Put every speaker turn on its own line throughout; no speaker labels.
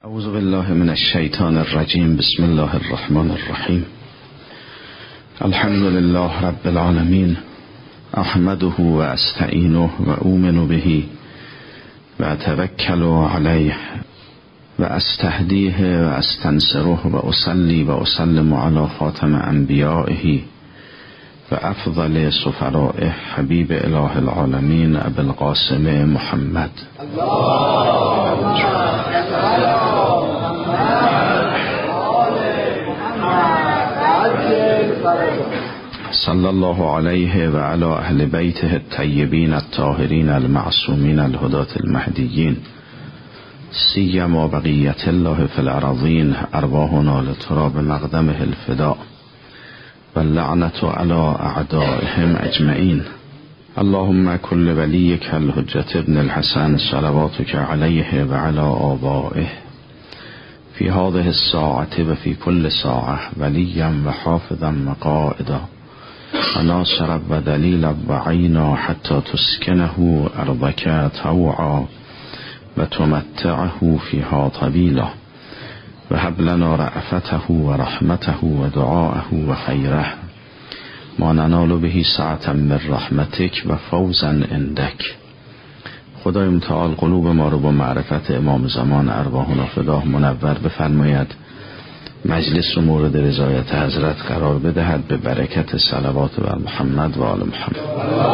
اعوذ بالله من الشیطان الرجیم. بسم الله الرحمن الرحیم. الحمد لله رب العالمین. احمده و استعینه و اؤمن به و اتوکل علیه و استهدیه و استنصره و اصلی و اسلم علی خاتم انبیائه و افضل سفرائه حبیب اله العالمین ابی القاسم محمد صلی الله علیه و علی اهل بیته الطیبین الطاهرین المعصومین الهداة المهدیین سیما بقیت الله فی الارضین ارواحنا لتراب مقدمه الفداء و اللعنة علی اعدائهم اجمعین. اللهم كل ولیک الحجة ابن الحسن صلواتك علیه و علی آبائه فی هذه الساعة و فی کل ساعة ولیا و حافظا و قائدا و ناصرا و دلیلا و عینا حتی تسکنه ارضک طوعا و تمتعه فیها طویلا و هب لنا رأفته و رحمته و دعاءه و خیره ما ننال به سعة من رحمتک و فوزا عندک. خدای متعال قلوب ما رو با معرفت امام زمان ارواحنا فداه منور بفرماید، مجلس رو مورد رضایت حضرت قرار بدهد به برکت صلوات بر محمد و آل محمد.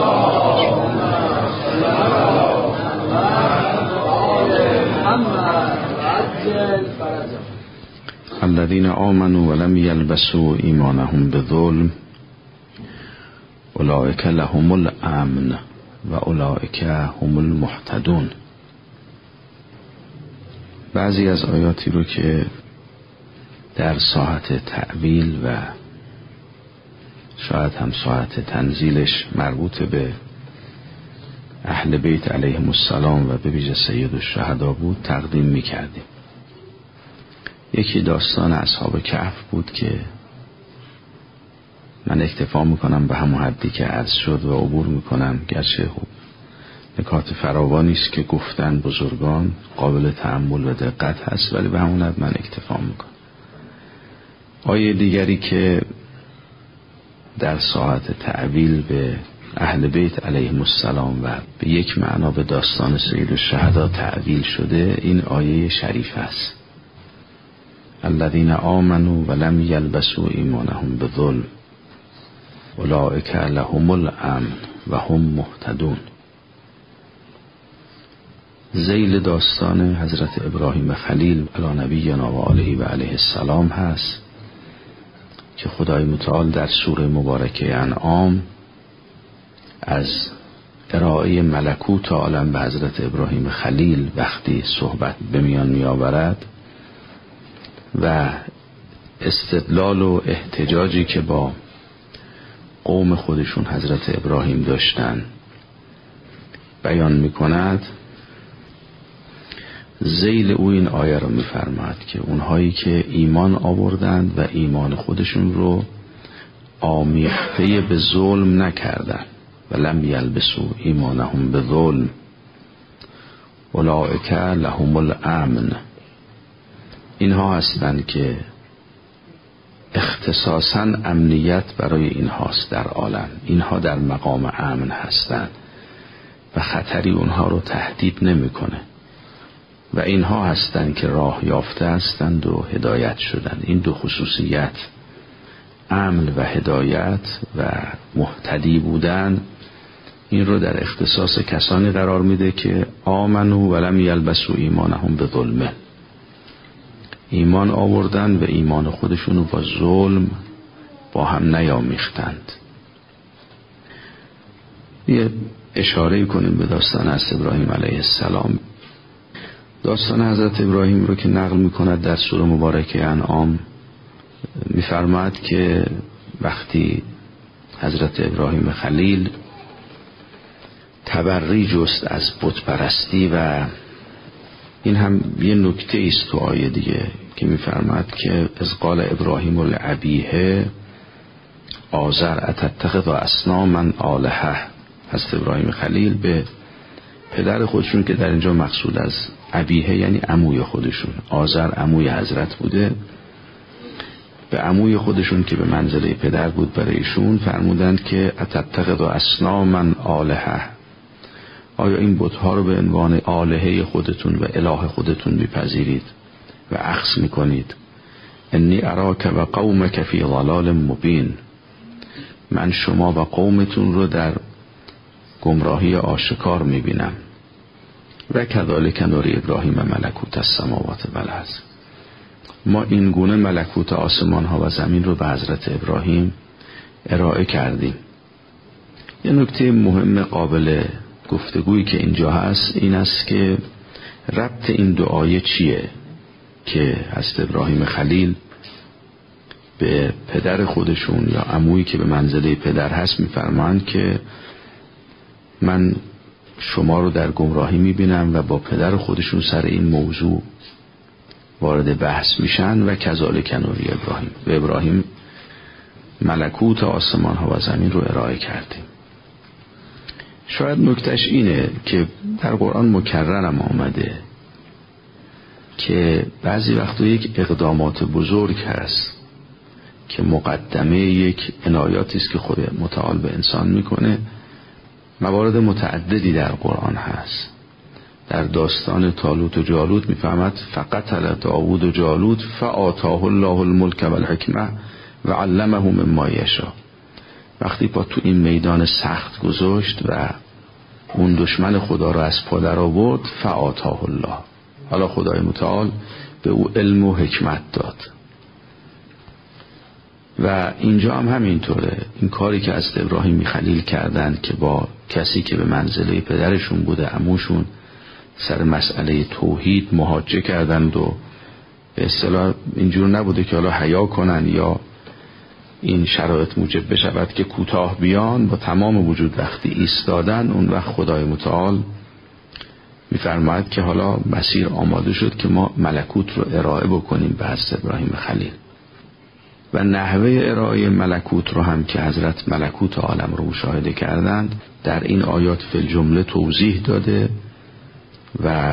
الذين آمنوا ولم يلبسوا ایمانهم بظلم اولئک لهم الامن و اولئک هم المهتدون. بعضی از آیاتی رو که در ساعت تأویل و شاید هم ساعت تنزیلش مربوط به اهل بیت علیهم السلام و به ویژه سید الشهدا بود تقدیم می‌کردیم. یکی داستان اصحاب کهف بود که من اکتفا میکنم به همون حدی که عرض شد و عبور میکنم، گرچه نکات فراوانی است که گفتن بزرگان قابل تأمل و دقت هست، ولی به همون حد من اکتفا میکنم. آیه دیگری که در ساعت تأویل به اهل بیت علیهم السلام و به یک معنا به داستان سید الشهدا تأویل شده این آیه شریف است. الذین آمنوا ولم یلبسوا ایمانهم بظلم اولئک لهم الامن و هم مهتدون. ذیل داستان حضرت ابراهیم خلیل علی نبینا و آله و علیه السلام هست که خدای متعال در سوره مبارکه انعام از ارائه ملکوت عالم به حضرت ابراهیم خلیل وقتی صحبت به میان می آورد و استدلال و احتجاجی که با قوم خودشون حضرت ابراهیم داشتن بیان می کند، ذیل او این آیه رو می فرماید که اونهایی که ایمان آوردند و ایمان خودشون رو آمیخته به ظلم نکردن و لم یلبسوا ایمانهم به ظلم اولئک لهم الامن، اینها هستند که اختصاصاً امنیت برای اینهاست در عالم، اینها در مقام امن هستند و خطری اونها رو تهدید نمیکنه و اینها هستند که راه یافته هستند و هدایت شدند. این دو خصوصیت، امن و هدایت و مهتدی بودن، این رو در اختصاص کسانی قرار میده که آمنوا ولم یلبسوا ایمانهم بظلم، ایمان آوردن و ایمان خودشونو با ظلم با هم نیامیختند. یه اشاره کنیم به داستان از ابراهیم علیه السلام. داستان حضرت ابراهیم رو که نقل میکند در سوره مبارکه انعام میفرماید که وقتی حضرت ابراهیم خلیل تبری جست از بت پرستی و این هم یه نکته است تو آیه دیگه که میفرماید که از قال ابراهیم لابیه آزر اتتخذ اصناما آلهه، حضرت ابراهیم خلیل به پدر خودشون که در اینجا مقصود از ابیه یعنی عموی خودشون، آذر عموی حضرت بوده، به عموی خودشون که به منزله پدر بود برای ایشون فرمودند که اتتخذ اصناما آلهه، آیا این بت‌ها رو به عنوان آلهه خودتون و اله خودتون میپذیرید و اخذ میکنید؟ انی اراک و قومک فی ضلال مبین، من شما و قومتون رو در گمراهی آشکار میبینم. و کذالک نری ابراهیم ملکوت السماوات والارض، ما این گونه ملکوت آسمان ها و زمین رو به حضرت ابراهیم ارائه کردیم. یه نکته مهم قابل گفتگویی که اینجا هست این است که ربط این دو آیه چیه که حضرت ابراهیم خلیل به پدر خودشون یا عمویی که به منزله پدر هست میفرمایند که من شما رو در گمراهی میبینم و با پدر خودشون سر این موضوع وارد بحث میشن. و کذالک نری ابراهیم، به ابراهیم ملکوت آسمان ها و زمین رو ارائه کردیم. شاید نکتهش اینه که در قرآن مکررم آمده که بعضی وقتا یک اقدامات بزرگ هست که مقدمه یک عنایاتی است که خود متعال به انسان میکنه. موارد متعددی در قرآن هست. در داستان طالوت و جالوت میفهمد فقتل داوود و جالوت فآتاه الله الملک و الحکمه و علمه مما یشاء. وقتی با تو این میدان سخت گذاشت و اون دشمن خدا رو از پا در آورد، فآتاه الله، حالا خدای متعال به او علم و حکمت داد. و اینجا هم همینطوره. این کاری که از ابراهیم خلیل کردند که با کسی که به منزله پدرشون بوده، عموشون، سر مسئله توحید محاجه کردند و به اصطلاح اینجور نبوده که حالا حیا کنن یا این شرایط موجب بشود که کوتاه بیان، با تمام وجود وقتی ایستادن، اون وقت خدای متعال میفرماید که حالا مسیر آماده شد که ما ملکوت رو ارائه بکنیم به حضرت ابراهیم خلیل. و نحوه ارائه ملکوت رو هم که حضرت ملکوت عالم رو مشاهده کردند در این آیات فی الجمله توضیح داده و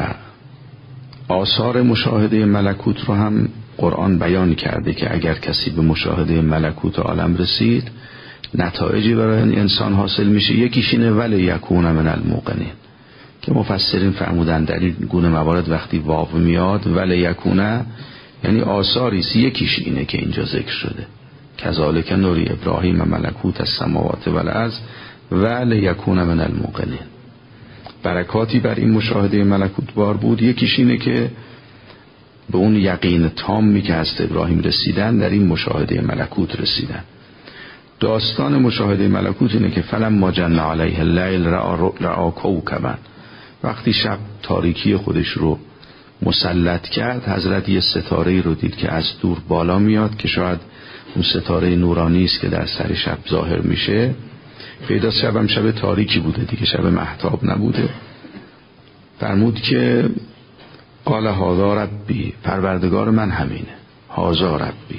آثار مشاهده ملکوت رو هم قرآن بیان کرده که اگر کسی به مشاهده ملکوت عالم رسید نتایجی برای انسان حاصل میشه. یکیش اینه ولی یکون من الموقنین که مفسرین فرمودن در این گونه موارد وقتی واو میاد ولی یکونه یعنی آثاری است. یکیش اینه که اینجا ذکر شده کذالک نری ابراهیم ملکوت السماوات والارض ولی یکون من الموقنین. برکاتی بر این مشاهده ملکوت بار بود. یکیش اینه که به اون یقین تامی که از ابراهیم رسیدن در این مشاهده ملکوت رسیدن. داستان مشاهده ملکوت اینه که فلما جن علیه اللیل رأى کوکبا، وقتی شب تاریکی خودش رو مسلط کرد حضرت یه ستاره رو دید که از دور بالا میاد که شاید اون ستاره نورانی است که در سر شب ظاهر میشه. پیداست شب هم شب تاریکی بوده دیگه، شب مهتاب نبوده. فرمود که قال هذا ربی، پروردگار من همینه، هذا ربی.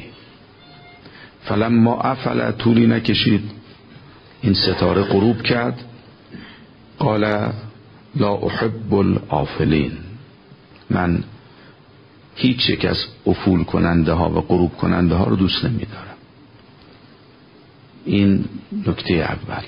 فلما افل، طولی نکشید این ستاره غروب کرد. قال لا احب الافلین، من هیچ یک از افول کننده ها و غروب کننده ها رو دوست نمیدارم. این نکته اول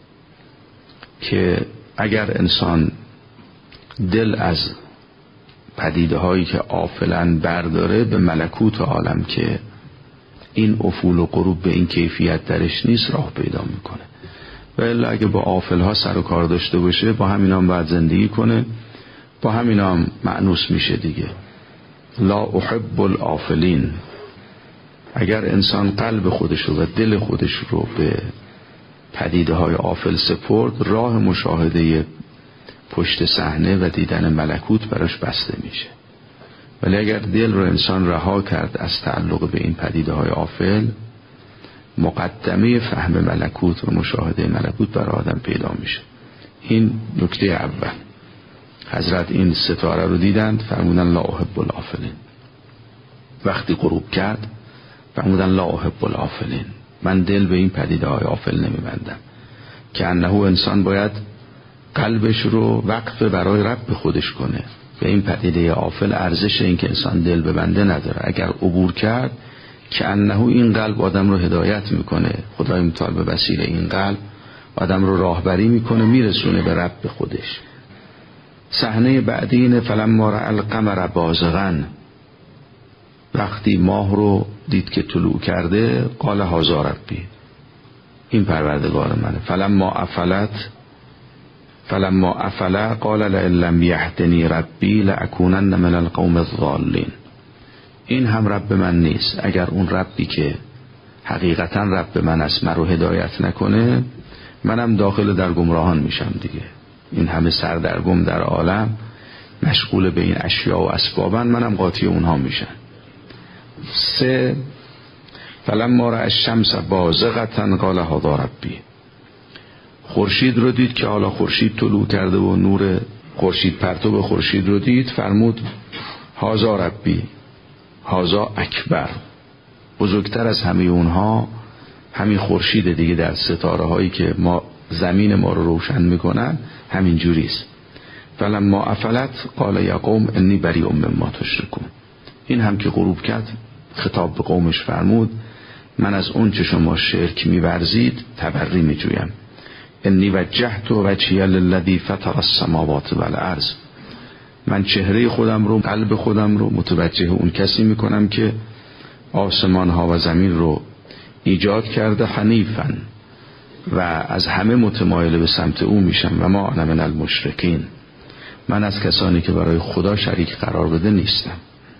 که اگر انسان دل از پدیده هایی که آفلن برداره به ملکوت عالم که این افول و غروب به این کیفیت درش نیست راه پیدا میکنه. و الا اگه با آفل ها سر و کار داشته باشه با همینا هم باید زندگی کنه، با همینا هم مأنوس میشه دیگه. لا احب الافلین. اگر انسان قلب خودش رو و دل خودش رو به پدیده های آفل سپرد، راه مشاهده پشت صحنه و دیدن ملکوت براش بسته میشه. ولی اگر دل رو انسان رها کرد از تعلق به این پدیده های آفل، مقدمه فهم ملکوت و مشاهده ملکوت برای آدم پیدا میشه. این نکته اول. حضرت این ستاره رو دیدند فرمودن لا احب الافلین. وقتی غروب کرد فرمودن لا احب الافلین، من دل به این پدیده های آفل نمیبندم. که انه انسان باید قلبش رو وقف برای رب خودش کنه. به این پدیده آفل ارزش این که انسان دل ببنده نداره. اگر عبور کرد که انه این قلب آدم رو هدایت میکنه، خدای متعال به وسیله این قلب آدم رو راهبری میکنه، میرسونه به رب خودش. صحنه بعدی اینه فلما رأى القمر بازغا، وقتی ماه رو دید که طلوع کرده قال هذا ربی، این پروردگار منه. فلما افل قال لئن لم یهدنی ربی لاکونن من القوم الضالین. این هم رب من نیست. اگر اون ربی که حقیقتا رب من است من رو هدایت نکنه، منم داخل در گمراهان میشم دیگه. این همه سردرگم در عالم مشغول به این اشیاء و اسبابن، منم قاطی اونها میشم. 3 فلما رأى الشمس بازغة قال هذا ربی. خورشید رو دید که حالا خورشید طلوع کرده و نور خورشید پرتو خورشید رو دید، فرمود هذا ربی هذا اکبر، بزرگتر از همه اونها همین خورشید دیگه در ستاره هایی که ما زمین ما رو روشن میکنن همین جوریست. فلما افلت قال یا قوم انی بریء مما تشرکون. این هم که غروب کرد خطاب به قومش فرمود من از اون چه شما شرک می‌ورزید تبری می‌جویم. انی وجهت وجهی للذی فطر السماوات والارض، من چهره خودم رو، قلب خودم رو متوجه اون کسی میکنم که آسمان ها و زمین رو ایجاد کرده، حنیفاً، و از همه متمایل به سمت او میشم. و ما انا من المشرکین، من از کسانی که برای خدا شریک قرار بده نیستم.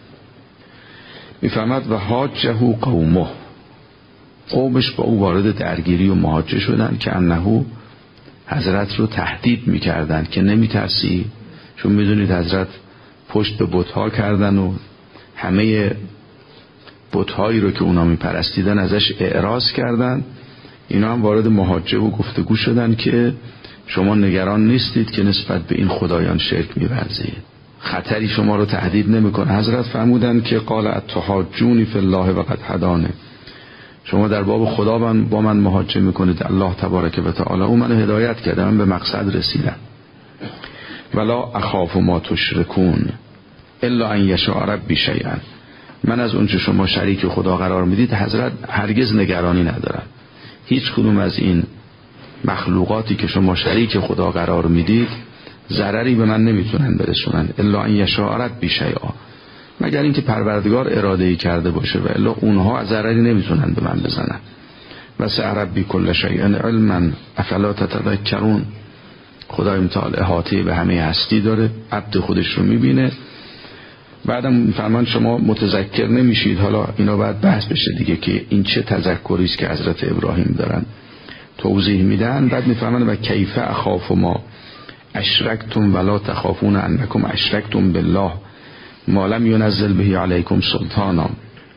میفهمد و حاجه قومه، قومش با او وارد درگیری و محاجه شدن که انه حضرت رو تهدید میکردن که نمیترسی، چون میدونید حضرت پشت به بت‌ها کردن و همه بت‌هایی رو که اونا میپرستیدن ازش اعراض کردن. اینا هم وارد محاجه و گفتگو شدن که شما نگران نیستید که نسبت به این خدایان شرک می‌ورزید، خطری شما رو تهدید نمیکنه. حضرت فرمودن که قال اتحاجونی فی الله و قد هدانه، شما در باب خدا با من محاجه میکنید، الله تبارک و تعالی او منو هدایت کرده، من به مقصد رسیدم. ولا اخاف ما تشرکون الا ان یشاء ربی شیئا، من از اون چه شما شریک خدا قرار میدید حضرت هرگز نگرانی ندارم. هیچ کدوم از این مخلوقاتی که شما شریک خدا قرار میدید ضرری به من نمیتونن برسونن، الا ان یشاء ربی شیئا، مگر اینکه پروردگار اراده ای کرده باشه، و الا اونها ضرری نمیتونن به من بزنن. وسع ربی کل شیء علما افلا تتذکرون، خدای متعال احاطه به همه هستی داره، عبد خودش رو میبینه. بعدم فرمان شما متذکر نمیشید. حالا اینا باید بحث بشه دیگه که این چه تذکری است که حضرت ابراهیم دارن توضیح میدن. بعد میفهمن و کیف اخاف ما اشرکتم ولا تخافون انکم اشرکتم بالله ما لم ينزل به علیکم سلطانا،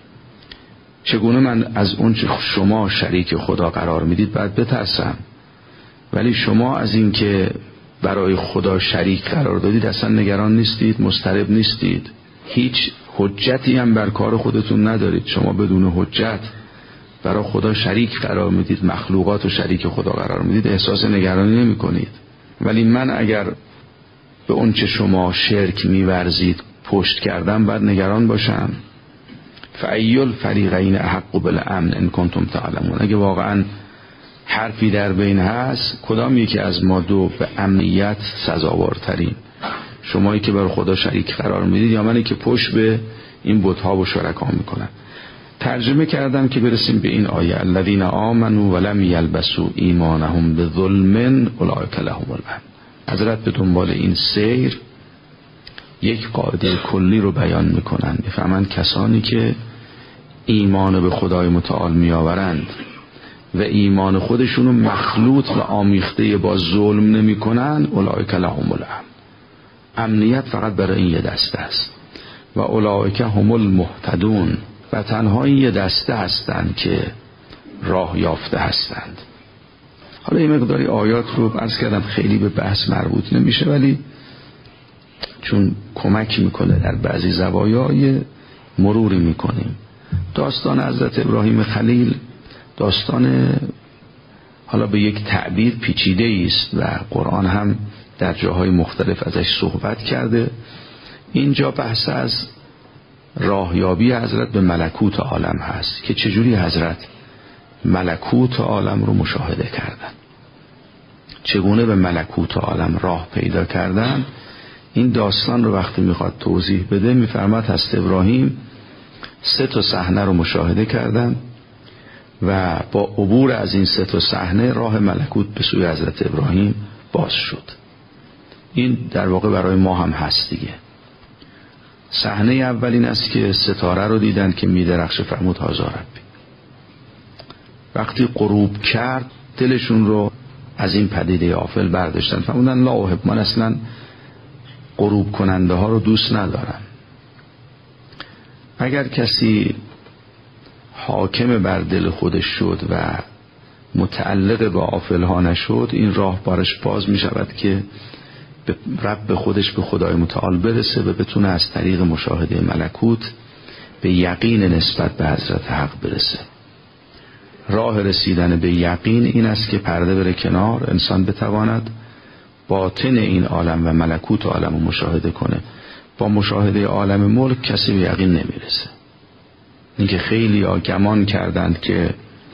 چگونه من از اون چه شما شریک خدا قرار میدید باید بترسم، ولی شما از این که برای خدا شریک قرار دادید اصلا نگران نیستید، مضطرب نیستید، هیچ حجتی هم بر کار خودتون ندارید. شما بدون حجت برای خدا شریک قرار میدید، مخلوقات رو شریک خدا قرار میدید، احساس نگرانی نمی کنید. ولی من اگر به اون چه شما شرک میورزید پشت کردم باید نگران باشم. فأی الفریقین احق بالامن ان کنتم تعلمون، اگه واقعا حرفی در بین هست کدام یکی از ما دو به امنیت سزاوارترین، شمایی که برای خدا شریک قرار میدید یا منی که پشت به این بت‌ها و شرکا میکنن. ترجمه کردم که برسیم به این آیه الذین آمنوا ولم یلبسوا ایمانهم بظلم اولئک لهم الامن. حضرت به دنبال این سیر یک قاعده کلی رو بیان میکنن. میفهمن کسانی که ایمان به خدای متعال میآورند و ایمان خودشونو مخلوط و آمیخته با ظلم نمی کنن، اولئک لهم الامن، امنیت فقط برای این یه دسته است. و اولئک هم المهتدون، و تنها این یه دسته هستند که راه یافته هستند. حالا این مقداری آیات رو عرض کردم خیلی به بحث مربوط نمیشه، ولی چون کمک میکنه در بعضی زوایای مروری میکنیم. داستان حضرت ابراهیم خلیل داستان حالا به یک تعبیر پیچیده است و قرآن هم در جاهای مختلف ازش صحبت کرده. اینجا بحث از راهیابی حضرت به ملکوت عالم هست که چجوری حضرت ملکوت عالم رو مشاهده کردن، چگونه به ملکوت عالم راه پیدا کردن. این داستان رو وقتی میخواد توضیح بده میفرماد حضرت ابراهیم 3 صحنه رو مشاهده کردن و با عبور از این 3 صحنه راه ملکوت به سوی حضرت ابراهیم باز شد. این در واقع برای ما هم هست دیگه. صحنه اول این است که ستاره رو دیدن که میدرخشه، فرمود هذا ربی. وقتی غروب کرد دلشون رو از این پدیده آفل برداشتن، فرمودن لا احب، من اصلا غروب کننده ها رو دوست ندارم. اگر کسی حاکم بر دل خودش شد و متعلق به آفل ها نشد، این راه بارش باز می شود که به رب خودش، به خدای متعال برسه و بتونه از طریق مشاهده ملکوت به یقین نسبت به حضرت حق برسه. راه رسیدن به یقین این است که پرده بره کنار، انسان بتواند باطن این عالم و ملکوت عالم رو مشاهده کنه. با مشاهده عالم ملک کسی به یقین نمیرسه. اینکه خیلی گمان کردند که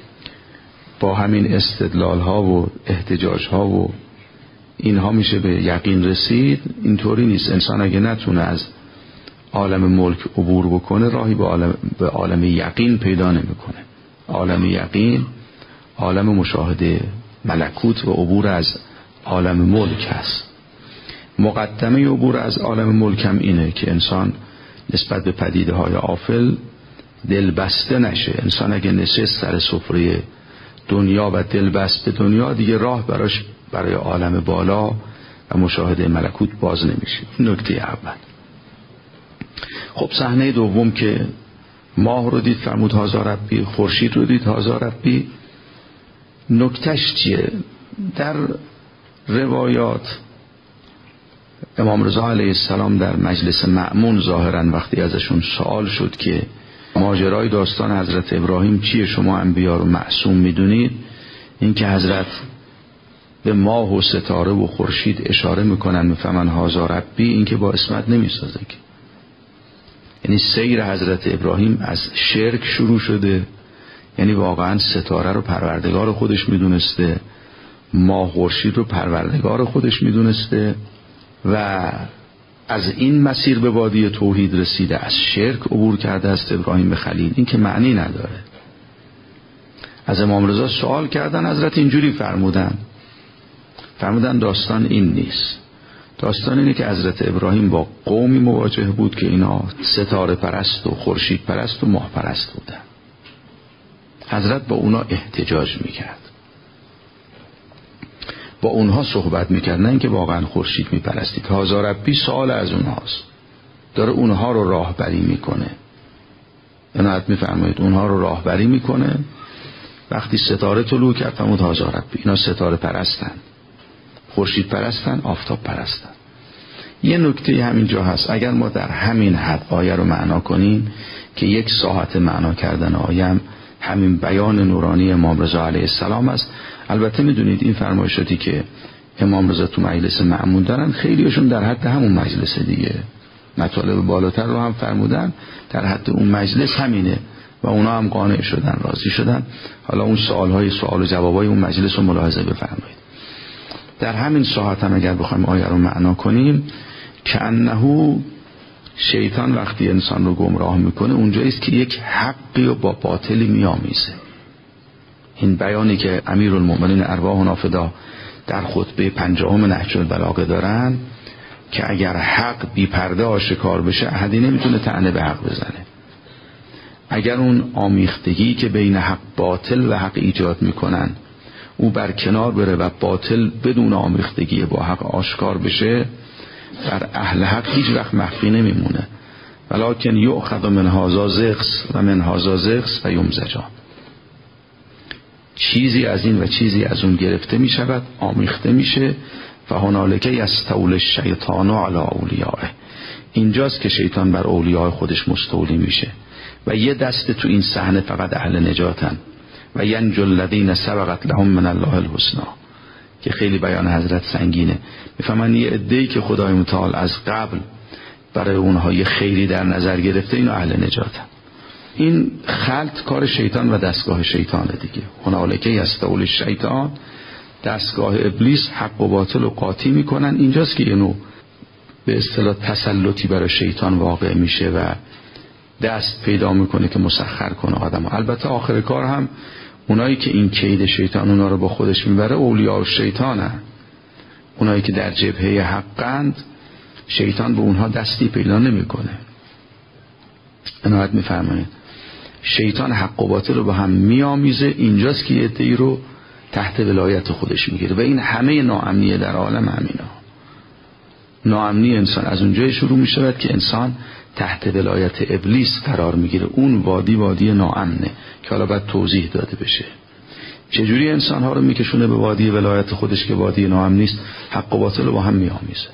با همین استدلال ها و احتجاج ها و اینها میشه به یقین رسید، اینطوری نیست. انسان اگه نتونه از عالم ملک عبور بکنه راهی به عالم یقین پیدا نمیکنه. عالم یقین عالم مشاهده ملکوت و عبور از عالم ملک هست. مقدمه عبور از عالم ملک هم اینه که انسان نسبت به پدیده های آفل دل بسته نشه. انسان اگه نشست سر سفره دنیا و دل بست به دنیا، دیگه راه برای عالم بالا و مشاهده ملکوت باز نمیشه. نکته اول. خب صحنه دوم که ماه رو دید، فرمود هذا ربی. خورشید رو دید، هذا ربی. نکتهش چیه؟ در روایات امام رضا علیه السلام در مجلس مأمون ظاهرا وقتی ازشون سوال شد که ماجرای داستان حضرت ابراهیم چیه، شما انبیا رو معصوم میدونید، این که حضرت به ماه و ستاره و خورشید اشاره میکنن میفهمن هذا ربی، این که با اسمت نمیسازه که. یعنی سیر حضرت ابراهیم از شرک شروع شده، یعنی واقعا ستاره رو پروردگار خودش میدونسته، ماه خورشید رو پروردگار خودش میدونسته و از این مسیر به وادی توحید رسیده، از شرک عبور کرده است ابراهیم به خلیل. این که معنی نداره. از امام رضا سوال کردن، حضرت اینجوری فرمودن داستان این نیست. داستان اینه که حضرت ابراهیم با قومی مواجه بود که اینا ستاره پرست و خورشید پرست و ماه پرست بودن. حضرت با اونا احتجاج میکرد، با اونها صحبت میکرد، نه اینکه واقعا خورشید میپرستید. هذا ربی سوال از اونهاست، داره اونها رو راهبری میکنه. عنایت میفرمایید، اونها رو راهبری میکنه. وقتی ستاره طلوع کرد فرمود هذا ربی، اینا ستاره پرستن، خورشید پرستن، آفتاب پرستن. یه نکته همینجا هست، اگر ما در همین حد آیه رو معنا کنیم که 1 ساعت معنا کردن آیه همین بیان نورانی امام رضا علیه السلام است. البته میدونید این فرمایشاتی که امام رضا تو مجلس مأمون دارن خیلیشون در حد همون مجلس دیگه، مطالب بالاتر رو هم فرمودن، در حد اون مجلس همینه و اونا هم قانع شدن، راضی شدن. حالا اون سوال و جوابای اون مجلس رو ملاحظه بفرمایید. در همین ساعت هم اگر بخوایم آیه رو معنا کنیم که انه شیطان وقتی انسان رو گمراه میکنه اونجاییست که یک حقی و با باطلی میامیزه. این بیانی که امیرالمؤمنین ارواحنا فدا در خطبه 50 نهج البلاغه دارن که اگر حق بی پرده آشکار بشه احدی نمیتونه طعنه به حق بزنه. اگر اون آمیختگی که بین حق باطل و حق ایجاد میکنن او بر کنار بره و باطل بدون آمیختگی با حق آشکار بشه، در اهل حق هیچ وقت مخفی نمیمونه. ولکن یؤخذ من هذا زغس و من هذا زغس و یمزجان. چیزی از این و چیزی از اون گرفته می شود، آمیخته میشه. فهنالک یستولی الشیطان علی اولیائه. اینجاست که شیطان بر اولیاء خودش مستولی میشه و یه دست تو این صحنه فقط اهل نجاتن. و ینجو الذین سبقت لهم من الله الحسنی. که خیلی بیان حضرت سنگینه. میفهمن یه عده‌ای که خدای متعال از قبل برای اونها یه خیری در نظر گرفته، اینو اهل نجاتن. این خلط کار شیطان و دستگاه شیطانه دیگه. هنالک یستول الشیطان، دستگاه ابلیس حق و باطل و قاطی میکنن. اینجاست که اینو به اصطلاح تسلطی برای شیطان واقع میشه و دست پیدا میکنه که مسخر کنه آدمو. البته آخر کار هم اونایی که این کید شیطان اونا رو با خودش میبره اولیاء شیطانه، اونایی که در جبهه حقند، شیطان به اونها دستی پیدا نمیکنه. عنایت میفرمایید شیطان حق و باطل رو با هم میامیزه. اینجاست که عده‌ای رو تحت ولایت خودش میگیره و این همه ناامنیه در عالم همینا. ناامنی انسان از اونجای شروع میشود که انسان تحت ولایت ابلیس قرار میگیره. اون وادی ناامنه که حالا باید توضیح داده بشه. چجوری انسان ها رو میکشونه به وادی ولایت خودش که وادی ناامن نیست؟ حق و باطل رو با هم میامیزه.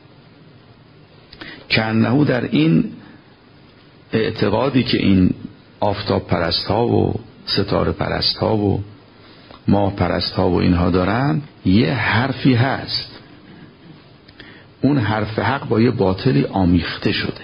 کنهو در این اعتقادی که این آفتاب پرست ها و ستاره پرست ها و ماه پرست ها و اینها دارن، یه حرفی هست، اون حرف حق با یه باطلی آمیخته شده.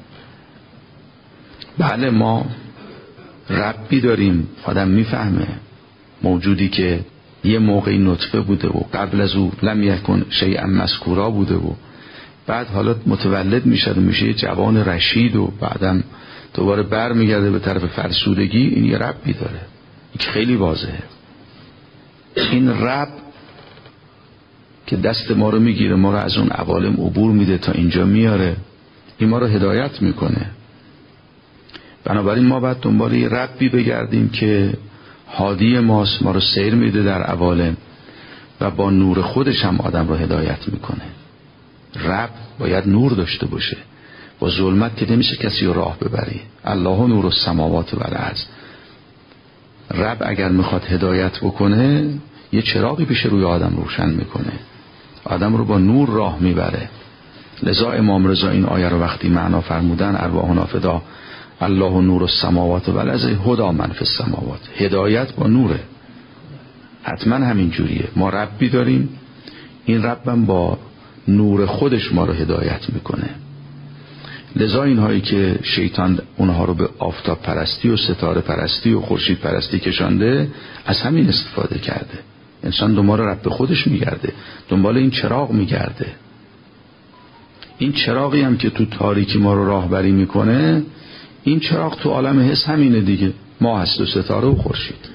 بله ما ربی داریم، آدم میفهمه، موجودی که یه موقعی نطفه بوده و قبل از او لم یکن شیئا مذکورا بوده و بعد حالا متولد میشه و میشه یه جوان رشید و بعدم دوباره بر میگرده به طرف فرسودگی. این یه ربی داره، این که خیلی واضحه. این رب که دست ما رو میگیره، ما رو از اون عوالم عبور میده تا اینجا میاره، این ما رو هدایت میکنه. بنابراین ما باید دنبال یه ربی بگردیم که هادی ماست، ما رو سیر میده در عوالم و با نور خودش هم آدم رو هدایت میکنه. رب باید نور داشته باشه، با ظلمت که نمیشه کسی رو راه ببری. الله نور السماوات و الارض. رب اگر میخواد هدایت بکنه یه چراغی پیش روی آدم روشن میکنه، آدم رو با نور راه میبره. لذا امام رضا این آیه رو وقتی معنا فرمودن ارواحنا فدا الله نور السماوات و الارض هدی من فی السماوات، هدایت با نوره. حتما همین جوریه. ما ربی داریم، این ربم با نور خودش ما رو هدایت میکنه. لذا اینهایی که شیطان اونها رو به آفتاب پرستی و ستاره پرستی و خورشید پرستی کشانده، از همین استفاده کرده. انسان دنبال رب خودش میگرده، دنبال این چراغ میگرده. این چراغی هم که تو تاریکی ما رو راهبری میکنه، این چراغ تو عالم حس همینه دیگه، ما هست و ستاره و خورشید.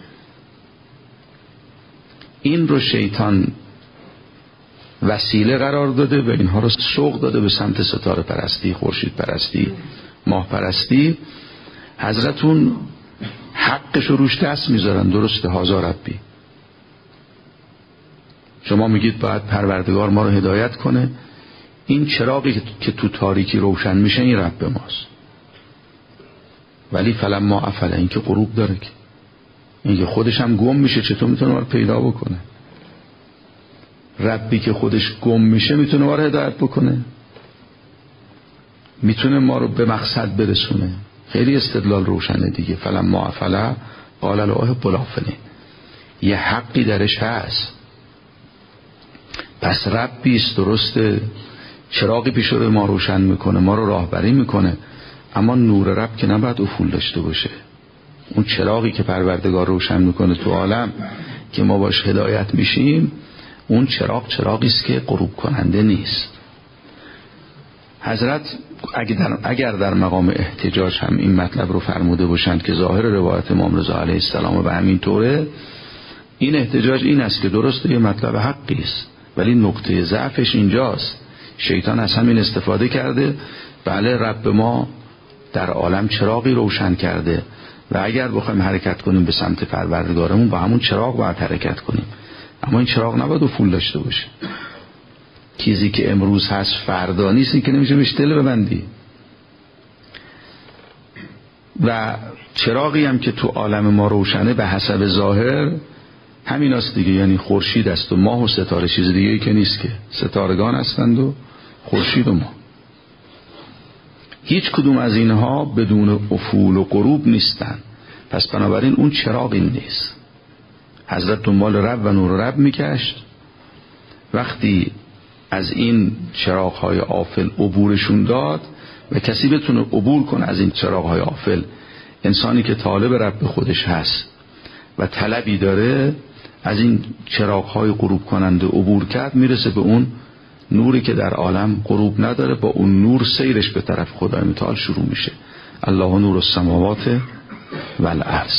این رو شیطان وسیله قرار داده و اینها رو سوق داده به سمت ستاره پرستی، خورشید پرستی، ماه پرستی. حضرتون حقش رو روش دست میذارن. درسته، هازا ربی. شما میگید باید پروردگار ما رو هدایت کنه. این چراغی که تو تاریکی روشن میشه این رب ماست. ولی فلما افل، این که غروب داره، که این که خودش هم گم میشه، چطور میتونه ما رو پیدا بکنه؟ ربی که خودش گم میشه میتونه ما رو هدایت بکنه، میتونه ما رو به مقصد برسونه. خیلی استدلال روشنه دیگه. فلما افل قال لا احب الافلین، یه حقی درش هست. پس ربی است، درسته، چراغی پیش رو ما روشن میکنه، ما رو راهبری میکنه، اما نور رب که نباید افول داشته باشه. اون چراغی که پروردگار روشن میکنه تو عالم که ما باش هدایت میشیم، اون چراغی است که غروب کننده نیست. حضرت اگر در مقام احتجاج هم این مطلب رو فرموده باشند که ظاهر روایت امام رضا علیه السلام و همین طوره، این احتجاج این است که درسته یه مطلب حقی است، ولی نقطه ضعفش اینجاست. شیطان از همین استفاده کرده. بله رب ما در عالم چراغی روشن کرده و اگر بخوایم حرکت کنیم به سمت پروردگارمون با همون چراغ باید حرکت کنیم، اما این چراغ نباید افول داشته باشه. چیزی که امروز هست فردا نیست، این که نمیشه بهش دل ببندی. و چراغی هم که تو عالم ما روشنه به حسب ظاهر همین است دیگه، یعنی خورشید است و ماه و ستاره، چیز دیگه ای که نیست که. ستارگان هستند و خورشید و ماه. هیچ کدوم از اینها بدون افول و غروب نیستن. پس بنابراین اون چراغ این نیست. حضرت دنبال رب و نور رب میکشت وقتی از این چراغ‌های آفل عبورشون داد و کسی بتونه عبور کنه از این چراغ‌های آفل، انسانی که طالب رب خودش هست و طلبی داره، از این چراغ‌های غروب کننده عبور کرد، میرسه به اون نوری که در عالم غروب نداره. با اون نور سیرش به طرف خدای متعال شروع میشه. الله نور السماوات و الارض.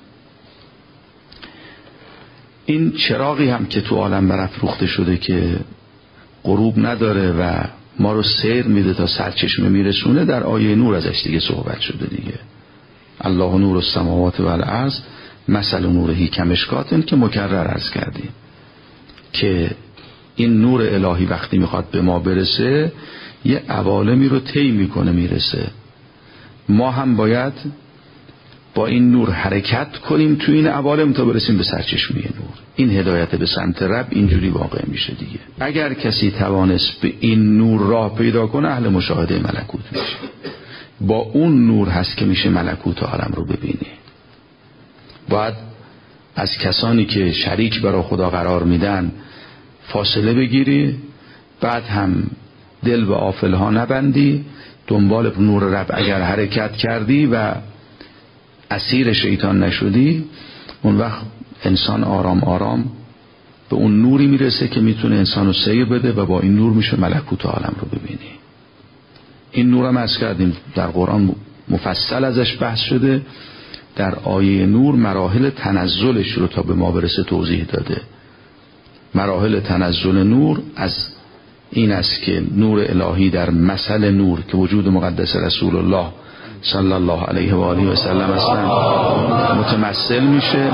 این چراغی هم که تو عالم برافروخته شده که غروب نداره و ما رو سیر میده تا سرچشمه میرسونه، در آیه نور ازش دیگه صحبت شده دیگه. الله نور السماوات و الارض مثل نورهی کمشکاتن که مکرر عرض کردیم که این نور الهی وقتی میخواد به ما برسه یه عوالمی رو طی میکنه میرسه. ما هم باید با این نور حرکت کنیم تو این عوالم تا برسیم به سرچشمه نور. این هدایت به سمت رب اینجوری واقع میشه دیگه. اگر کسی توانست به این نور راه پیدا کنه، اهل مشاهده ملکوت میشه. با اون نور هست که میشه ملکوت عالم رو ببینه. باید از کسانی که شریک برای خدا قرار میدن فاصله بگیری، بعد هم دل به آفل ها نبندی، دنبال نور رب اگر حرکت کردی و اسیر شیطان نشدی، اون وقت انسان آرام آرام به اون نوری میرسه که میتونه انسانو سیر بده و با این نور میشه ملکوت عالم رو ببینی. این نور هم عرض کردیم در قرآن مفصل ازش بحث شده. در آیه نور مراحل تنزلش رو تا به ما برسه توضیح داده. مراحل تنزل نور از این است که نور الهی در مثل نور که وجود مقدس رسول الله صلی الله علیه و آله و سلم هستن متمثل میشه.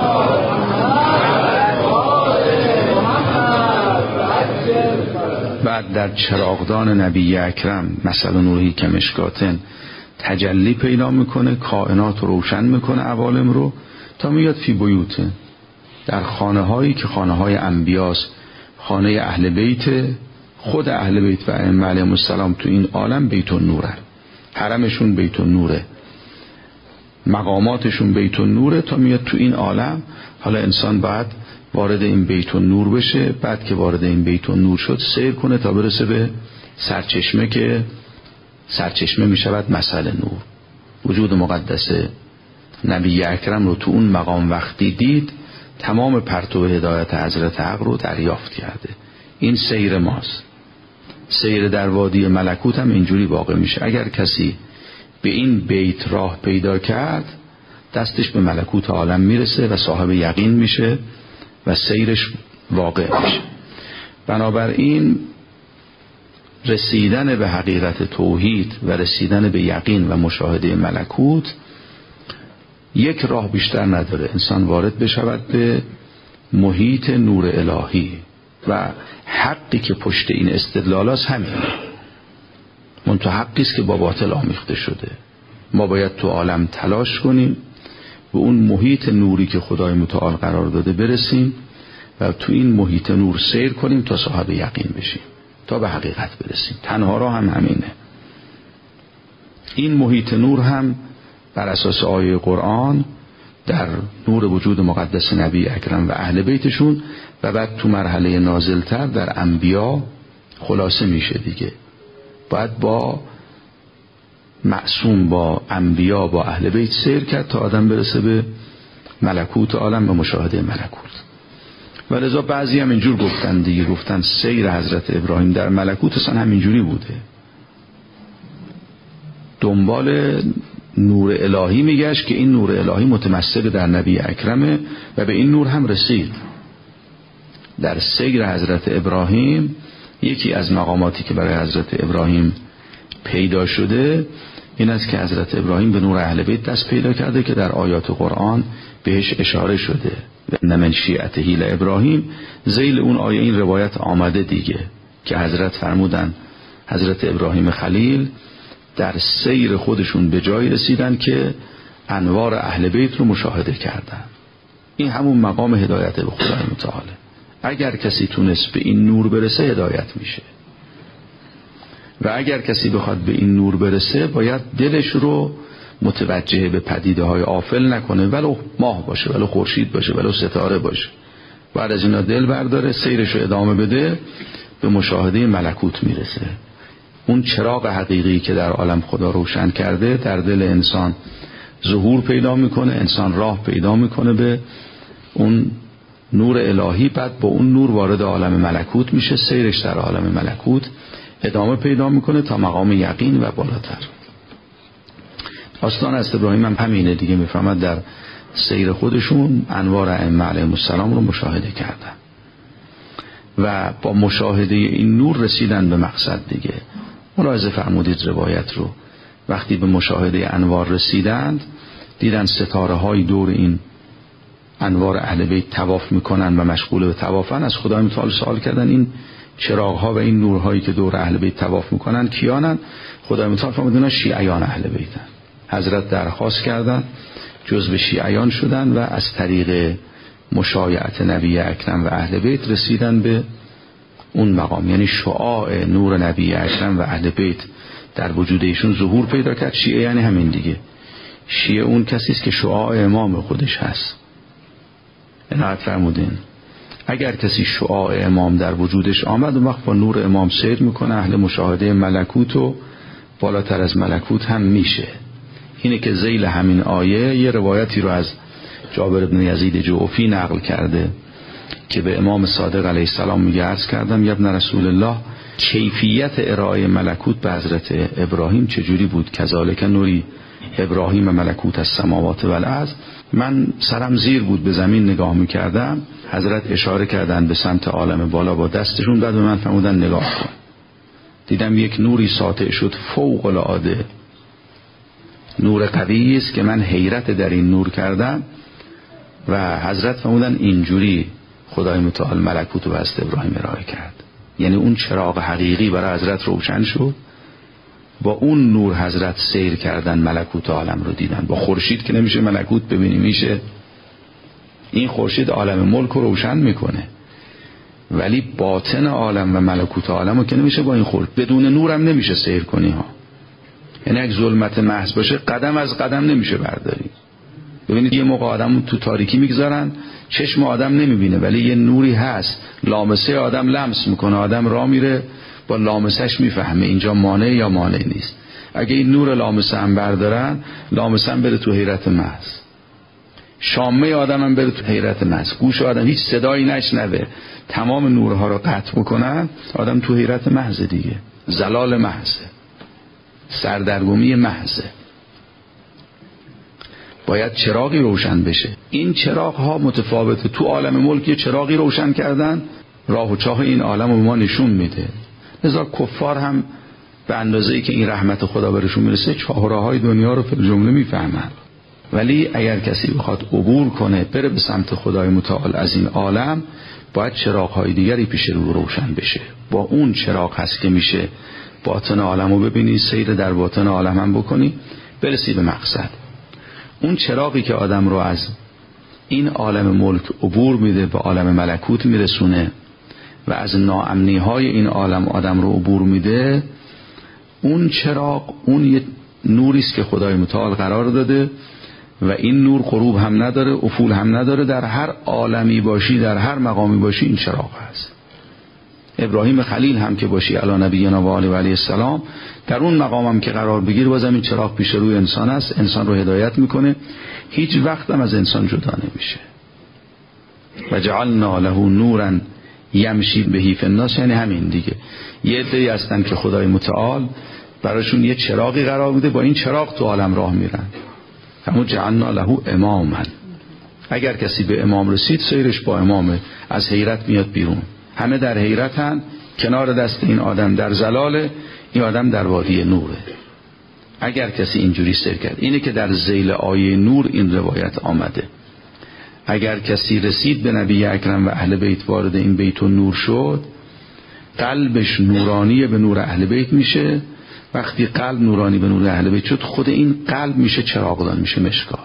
بعد در چراغدان نبی اکرم مثل نورهی کمشکاتن تجلی پیدا میکنه، کائنات رو روشن میکنه، عوالم رو، تا میاد فی بیوته، در خانه هایی که خانه های انبیاست، خانه اهل بیت، خود اهل بیت و ائمه علیهم السلام تو این عالم بیت النوره، حرمشون بیت النوره، مقاماتشون بیت النوره، تا میاد تو این عالم. حالا انسان باید وارد این بیت النور بشه، بعد که وارد این بیت النور شد سیر کنه تا برسه به سرچشمه که سرچشمه میشود مثل نور. وجود مقدس نبی اکرم رو تو اون مقام وقتی دید، تمام پرتو هدایت حضرت حق رو دریافت کرده. این سیر ماست. سیر در وادی ملکوت هم اینجوری واقع میشه. اگر کسی به این بیت راه پیدا کرد، دستش به ملکوت عالم میرسه و صاحب یقین میشه و سیرش واقع میشه. بنابراین رسیدن به حقیقت توحید و رسیدن به یقین و مشاهده ملکوت یک راه بیشتر نداره. انسان وارد بشود به محیط نور الهی و حقی که پشت این استدلال هست همینه. منتها حقی است که با باطل آمیخته شده. ما باید تو عالم تلاش کنیم به اون محیط نوری که خدای متعال قرار داده برسیم و تو این محیط نور سیر کنیم تا صاحب یقین بشیم، تا به حقیقت برسیم. تنها راه هم همینه. این محیط نور هم بر اساس آیه قرآن در نور وجود مقدس نبی اکرم و اهل بیتشون و بعد تو مرحله نازلتر در انبیا خلاصه میشه دیگه. باید با معصوم، با انبیا، با اهل بیت سیر کرد تا آدم برسه به ملکوت عالم و مشاهده ملکوت. و لذا بعضی هم اینجور گفتن دیگه، گفتن سیر حضرت ابراهیم در ملکوت اصلا همینجوری بوده، دنبال نور الهی میگشت که این نور الهی متمثل در نبی اکرمه و به این نور هم رسید. در سیر حضرت ابراهیم یکی از مقاماتی که برای حضرت ابراهیم پیدا شده این است که حضرت ابراهیم به نور اهل بیت دست پیدا کرده که در آیات قرآن بهش اشاره شده. و من شیعته ابراهیم، ذیل اون آیه این روایت آمده دیگه که حضرت فرمودن حضرت ابراهیم خلیل در سیر خودشون به جای رسیدن که انوار اهل بیت رو مشاهده کردن. این همون مقام هدایت به خدای متعال. اگر کسی تونست به این نور برسه هدایت میشه و اگر کسی بخواد به این نور برسه باید دلش رو متوجه به پدیده های آفل نکنه، ولو ماه باشه، ولو خورشید باشه، ولو ستاره باشه. بعد از اینا دل برداره، سیرش رو ادامه بده، به مشاهده ملکوت میرسه. اون چراغ حقیقی که در عالم خدا روشن کرده در دل انسان ظهور پیدا میکنه، انسان راه پیدا میکنه به اون نور الهی، بعد با اون نور وارد عالم ملکوت میشه، سیرش در عالم ملکوت ادامه پیدا میکنه تا مقام یقین و بالاتر. داستان از ابراهیم هم همینه دیگه، میفهمد در سیر خودشون انوار ائمه علیهم السلام رو مشاهده کردن و با مشاهده این نور رسیدن به مقصد دیگه. ملاحظه فرمودید روایت رو، وقتی به مشاهده انوار رسیدند دیدن ستاره های دور این انوار اهل بیت طواف میکنن و مشغول به طوافن. از خدای متعال سوال کردن این چراغ ها و این نورهایی که دور اهل بیت طواف میکنن کیانن؟ خدای متعال فرمودن شیعیان اهل بیتن. حضرت درخواست کردن، جزو شیعیان شدن و از طریق مشایعت نبی اکرم و اهل بیت رسیدن به اون مقام. یعنی شعاع نور نبی اکرم و اهل بیت در وجود ایشون ظهور پیدا کرد. شیعه یعنی همین دیگه، شیعه اون کسی است که شعاع امام خودش هست. عنایت فرمودین اگر کسی شعاع امام در وجودش آمد اون وقت با نور امام سیر میکنه، اهل مشاهده ملکوت و بالاتر از ملکوت هم میشه. اینه که ذیل همین آیه یه روایتی رو از جابر بن یزید جعفی نقل کرده که به امام صادق علیه السلام میگه عرض کردم یا ابن رسول الله کیفیت ارائه ملکوت به حضرت ابراهیم چجوری بود؟ کذالک نوری ابراهیم ملکوت السماوات و الارض. من سرم زیر بود به زمین نگاه میکردم، حضرت اشاره کردن به سمت عالم بالا با دستشون، بعد به من فرمودن نگاه کن. دیدم یک نوری ساطع شد فوق العاده، نور قوی است که من حیرت در این نور کردم و حضرت فرمودن اینجوری خدای متعال ملکوت رو از ابراهیم ارائه کرد. یعنی اون چراغ حقیقی برای حضرت روشن شد، با اون نور حضرت سیر کردن ملکوت عالم رو دیدن. با خورشید که نمیشه ملکوت ببینی، میشه این خورشید عالم ملک رو روشن میکنه، ولی باطن عالم و ملکوت عالم رو که نمیشه با این خورشید، بدون نورم نمیشه سیر کنی ها. یعنی اگه ظلمت محض باشه قدم از قدم نمیشه برداری. ببینید یه موقع آدم تو تاریکی میگذارن چشم آدم نمیبینه ولی یه نوری هست لامسه آدم لمس میکنه، آدم راه میره با لامسش میفهمه اینجا مانع یا مانع نیست. اگه این نور لامسه هم بردارن، لامسه هم بره تو حیرت محض، شامه آدم هم بره تو حیرت محض، گوش آدم هیچ صدایی نشنوه، تمام نورها رو قطع بکنن، آدم تو حیرت محض دیگه، زلال محضه، سردرگمی محضه. باید چراغی روشن بشه. این چراغ ها متفاوته. تو عالم ملک یه چراغی روشن کردن، راه و چاه این عالم رو ما نشون میده. لذا کفار هم به اندازه‌ای که این رحمت خدا برشون میرسه چهارراهای دنیا رو فی الجمله میفهمن. ولی اگر کسی بخواد عبور کنه بره به سمت خدای متعال از این عالم، باید چراغ‌های دیگری پیش رو روشن بشه. با اون چراغ هست که میشه باطن عالم رو ببینی، سیر در باطن عالم هم بکنی، برسی به مقصد. اون چراغی که آدم رو از این عالم ملک عبور میده به عالم ملکوت میرسونه و از ناامنی های این عالم آدم رو عبور میده، اون چراغ اون یه نوری است که خدای متعال قرار داده و این نور غروب هم نداره، افول هم نداره. در هر عالمی باشی، در هر مقامی باشی، این چراغ هست. ابراهیم خلیل هم که باشی علی نبینا و آله و علیه السلام، در اون مقام هم که قرار بگیر بازم این چراغ پیش روی انسان است، انسان رو هدایت میکنه، هیچ وقت هم از انسان جدا نمیشه. و جعلنا له نورا یمشی به فی الناس، یعنی همین دیگه. یه عده‌ای هستن که خدای متعال براشون یه چراغی قرار بوده، با این چراغ تو عالم راه میرن. همون جعلنا له اماما، اگر کسی به امام رسید سیرش با امامه، از حیرت میاد بیرون. همه در حیرتن، کنار دست این آدم در زلاله، این آدم در وادی نوره. اگر کسی اینجوری سیر کرد، اینه که در ذیل آیه نور این روایت آمده. اگر کسی رسید به نبی اکرم و اهل بیت، وارد این بیت و نور شد، قلبش نورانی به نور اهل بیت میشه. وقتی قلب نورانی به نور اهل بیت شد، خود این قلب میشه چراغدان، میشه مشکات.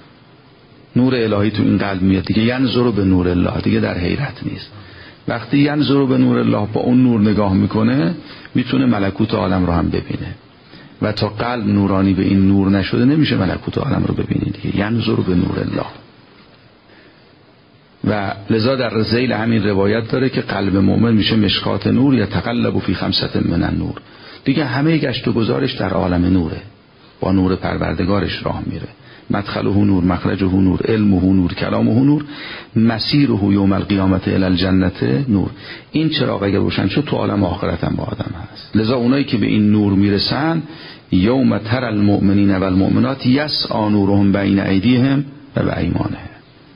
نور الهی تو این قلب میاد دیگه، ینظر به نور الله، دیگه در حیرت نیست. وقتی ینظر به نور الله، با اون نور نگاه میکنه، میتونه ملکوت عالم رو هم ببینه. و تا قلب نورانی به این نور نشده نمیشه ملکوت عالم رو ببینه دیگه. ینظر به نور الله. و لذا در ذیل همین روایت داره که قلب مؤمن میشه مشکات نور یا تقلب فی خمسة من النور. دیگه همه گشت و گذارش در عالم نوره، با نور پروردگارش راه میره. مدخله نور، مخرجه نور، علمه نور، کلامه نور، مسیره یوم القیامت الی الجنه نور. این چراغ اگر روشن شد تو عالم آخرت هم با آدم هست. لذا اونایی که به این نور میرسن یوم تر المؤمنین و المؤمنات یسعی نورهم بین ایدیهم و بایمانهم،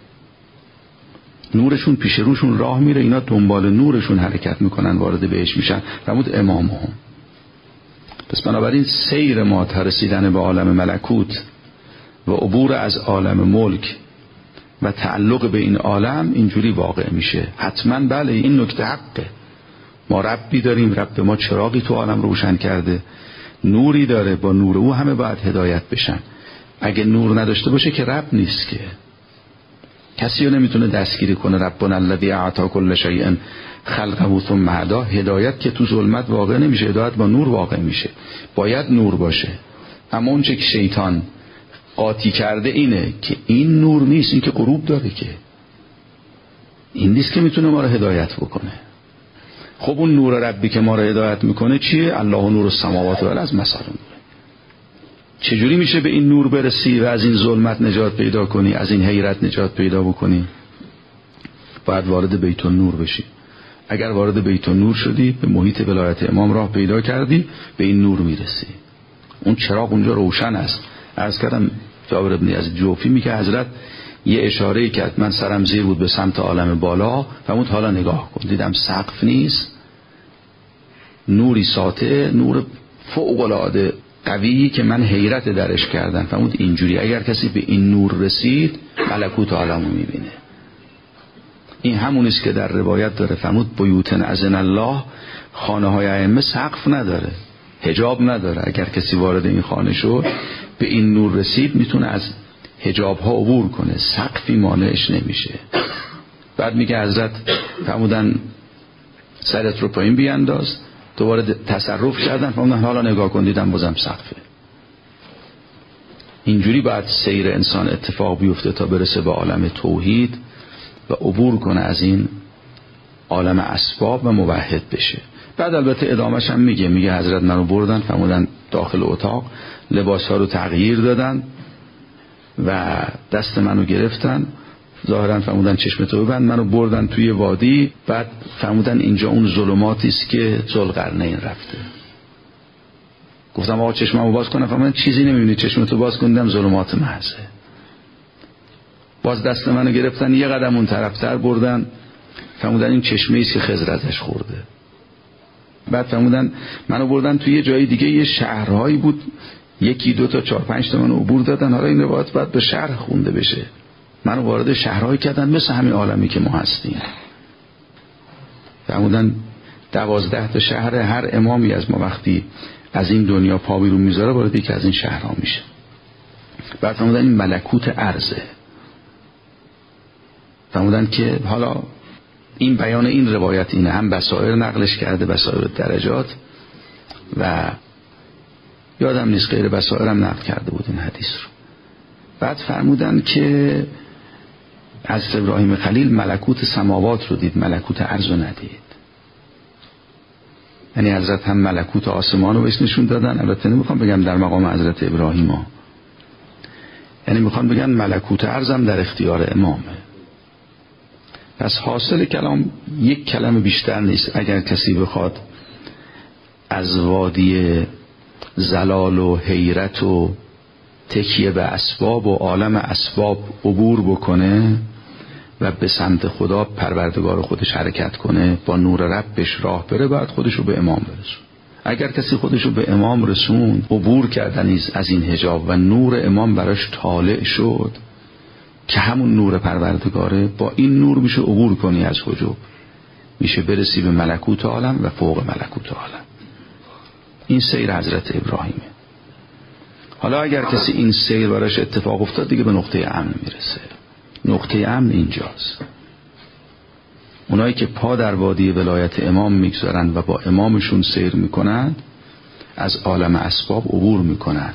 نورشون پیش روشون راه میره، اینا دنبال نورشون حرکت میکنن، وارد بهش میشن. فرمود امامهم. پس بنابراین سیر ما تا رسیدن به عالم ملکوت و عبور از عالم ملک و تعلق به این عالم اینجوری واقع میشه. حتما بله، این نکته حقه. ما ربی داریم، رب ما چراغی تو عالم روشن کرده، نوری داره، با نور او همه باید هدایت بشن. اگه نور نداشته باشه که رب نیست، که کسی رو نمیتونه دستگیری کنه. ربنا الذی اعطی کل شیء خلقه ثم هدی. هدایت که تو ظلمت واقع نمیشه، هدایت با نور واقع میشه. باید نور باشه. اما اون چه که شیطان قاطی کرده اینه که این نور نیست، این که غروب داره، که این نیست که میتونه ما رو هدایت بکنه. خب اون نور ربی که ما رو هدایت میکنه چیه؟ الله نور السماوات والارض مثل نور. چجوری میشه به این نور برسی و از این ظلمت نجات پیدا کنی، از این حیرت نجات پیدا بکنی؟ باید وارد بیت النور بشی. اگر وارد بیت النور شدی، به محیط ولایت امام راه پیدا کردی، به این نور میرسی. اون چراغ اونجا روشن است. عرض کردم جابر بن یزید جوفی میگه حضرت یه اشاره کرد، من سرم زیر بود به سمت عالم بالا، فرمود حالا نگاه کن. دیدم سقف نیست، نوری ساطع، نور فوق العاده قوی که من حیرت درش کردم. فرمود اینجوری اگر کسی به این نور رسید ملکوت عالمو میبینه. این همونیست که در روایت داره. فرمود بیوتن اذن الله، خانه های ائمه سقف نداره، حجاب نداره. اگر کسی وارد این خانه شد، به این نور رسید، میتونه از حجاب ها عبور کنه، سقفی مانعش نمیشه. بعد میگه حضرت فرمودن سرت رو پایین بیانداز، دوباره تصرف کردن، فرمودن حالا نگاه کن، دیدم بازم سقفه. اینجوری باید سیر انسان اتفاق بیفته تا برسه به عالم توحید و عبور کنه از این عالم اسباب و موحد بشه. بعد البته ادامهش هم میگه حضرت منو بردن، فرمودن داخل اتاق، لباسها رو تغییر دادن و دست منو گرفتن، ظاهرا فرمودن چشمتو ببند، منو بردن توی وادی. بعد فرمودن اینجا اون ظلماتی است که ذوالقرنین رفته. گفتم آقا چشممو باز کنم، فرمودن چیزی نمیبینی، چشمتو باز کردم، ظلمات محضه. باز دست منو گرفتن، یه قدم اون طرفتر بردن، فرمودن این چشمه ایست که خضر ازش خورده. بعد فرمودن منو بردن توی یه جای دیگه، یه شهرهایی بود، یکی دو تا چهار پنج تا منو عبور دادن. حالا این روایت باید به شهر خونده بشه. منو وارد شهرهایی کردن مثل همین عالمی که ما هستیم. فرمودن 12 تا شهر، هر امامی از ما وقتی از این دنیا پا بیرون میذاره وارد یکی از این شهرها میشه. بعد فرمودن این ملکوت ارضه. فرمودن که حالا این بیان این روایت اینه، هم بصائر نقلش کرده، بصائر درجات، و یادم نیست غیر بصائر هم نقل کرده بود این حدیث رو. بعد فرمودن که حضرت ابراهیم خلیل ملکوت سماوات رو دید، ملکوت ارض رو ندید. یعنی حضرت هم ملکوت آسمان رو بهش نشون دادن. البته نمیخوام بگم در مقام حضرت ابراهیم ها، یعنی میخوان بگن ملکوت ارض هم در اختیار امامه. پس حاصل کلام یک کلمه بیشتر نیست. اگر کسی بخواد از وادی زلال و حیرت و تکیه به اسباب و عالم اسباب عبور بکنه و به سمت خدا پروردگار خودش حرکت کنه، با نور ربش راه بره، باید خودشو به امام برسون. اگر کسی خودشو به امام رسون، عبور کردن از این حجاب و نور امام براش طالع شد که همون نور پروردگاره، با این نور میشه عبور کنی از حجاب، میشه برسی به ملکوت عالم و فوق ملکوت عالم. این سیر حضرت ابراهیمه. حالا اگر کسی این سیر براش اتفاق افتاد، دیگه به نقطه امن میرسه. نقطه امن اینجاست. اونایی که پا در وادی ولایت امام میگذارن و با امامشون سیر میکنن، از عالم اسباب عبور میکنن،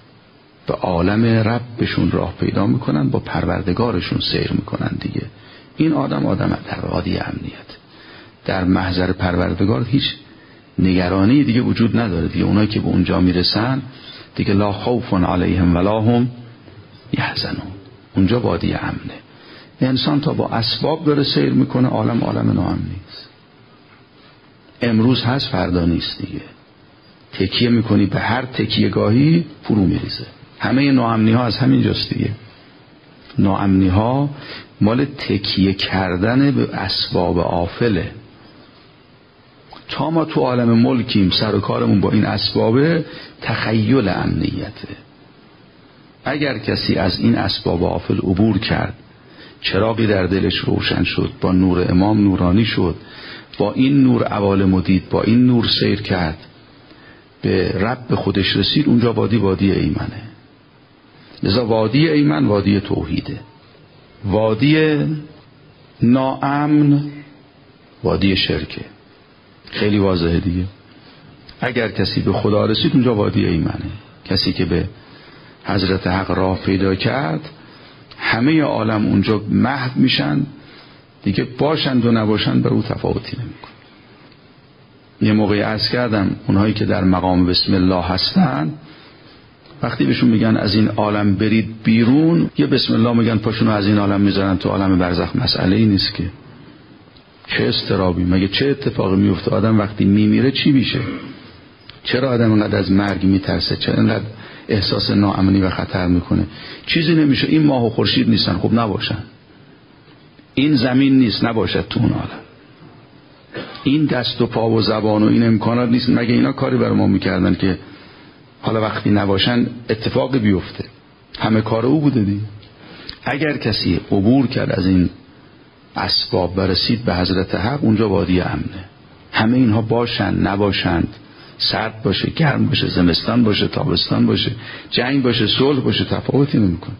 به عالم ربشون راه پیدا میکنن، با پروردگارشون سیر میکنن دیگه. این آدم در وادی امنیت. در محضر پروردگار هیچ نگرانی دیگه وجود نداره دیگه. اونایی که به اونجا میرسن دیگه لا خوف علیهم ولا هم یحزنون. اونجا وادی امنه. انسان تا با اسباب داره سیر میکنه، عالم ناامنی است. امروز هست فردا نیست دیگه. تکیه میکنی به هر تکیه گاهی فرو میریزه. همه ناامنی ها از همین جاست دیگه. ناامنی ها مال تکیه کردن به اسباب آفله. تا ما تو عالم ملکیم سر و کارمون با این اسباب، تخیل امنیته. اگر کسی از این اسباب آفل عبور کرد، چراغی در دلش روشن شد، با نور امام نورانی شد، با این نور عوالم دید، با این نور سیر کرد، به رب خودش رسید، اونجا وادی ایمنه. لذا وادی ایمن وادی توحیده. وادی ناامن وادی شرکه. خیلی واضحه دیگه. اگر کسی به خدا رسید اونجا وادی ایمنه. کسی که به حضرت حق راه پیدا کرد، همه عالم اونجا محو میشن دیگه، باشند و نباشند بر او تفاوتی نمیکنه. یه موقعی عرض کردم اونهایی که در مقام بسم الله هستن، وقتی بهشون میگن از این عالم برید بیرون، یه بسم الله میگن پاشونو از این عالم میذارن تو عالم برزخ. مسئله ای نیست که. چه استرابی، مگه چه اتفاقی میفته؟ آدم وقتی میمیره چی میشه؟ چرا آدم انقدر از مرگ میترسه؟ چرا انقدر احساس ناامنی و خطر میکنه؟ چیزی نمیشه. این ماه و خورشید نیستن، خب نباشن. این زمین نیست، نباشد تو اون عالم. این دست و پا و زبان و این امکانات نیست، مگه اینا کاری برای ما میکردن که حالا وقتی نباشن اتفاقی بیفته؟ همه کار او بوده دیگه. اگر کسی عبور کرد از این اسباب و رسید به حضرت حق، اونجا وادی امنه. همه اینها باشند نباشند، سرد باشه گرم باشه، زمستان باشه تابستان باشه، جنگ باشه صلح باشه، تفاوتی نمیکنه.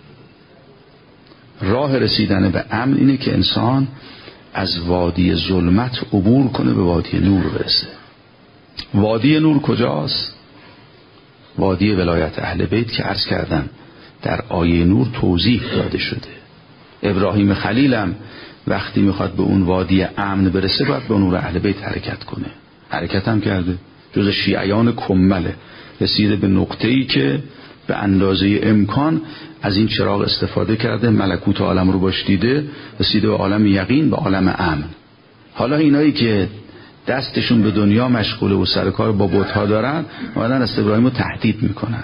راه رسیدن به امن اینه که انسان از وادی ظلمت عبور کنه، به وادی نور برسه. وادی نور کجاست؟ وادی ولایت اهل بیت که عرض کردم در آیه نور توضیح داده شده. ابراهیم خلیلم وقتی میخواد به اون وادی امن برسه باید به نور اهل بیت حرکت کنه. حرکت هم کرده، جز شیعیان کمله. رسیده به نقطه‌ای که به اندازه امکان از این چراغ استفاده کرده، ملکوت عالم رو باش دیده، رسیده به عالم یقین، به عالم امن. حالا اینایی که دستشون به دنیا مشغوله و سر کار با بت‌ها دارن، اومدن از ابراهیم رو تهدید میکنن.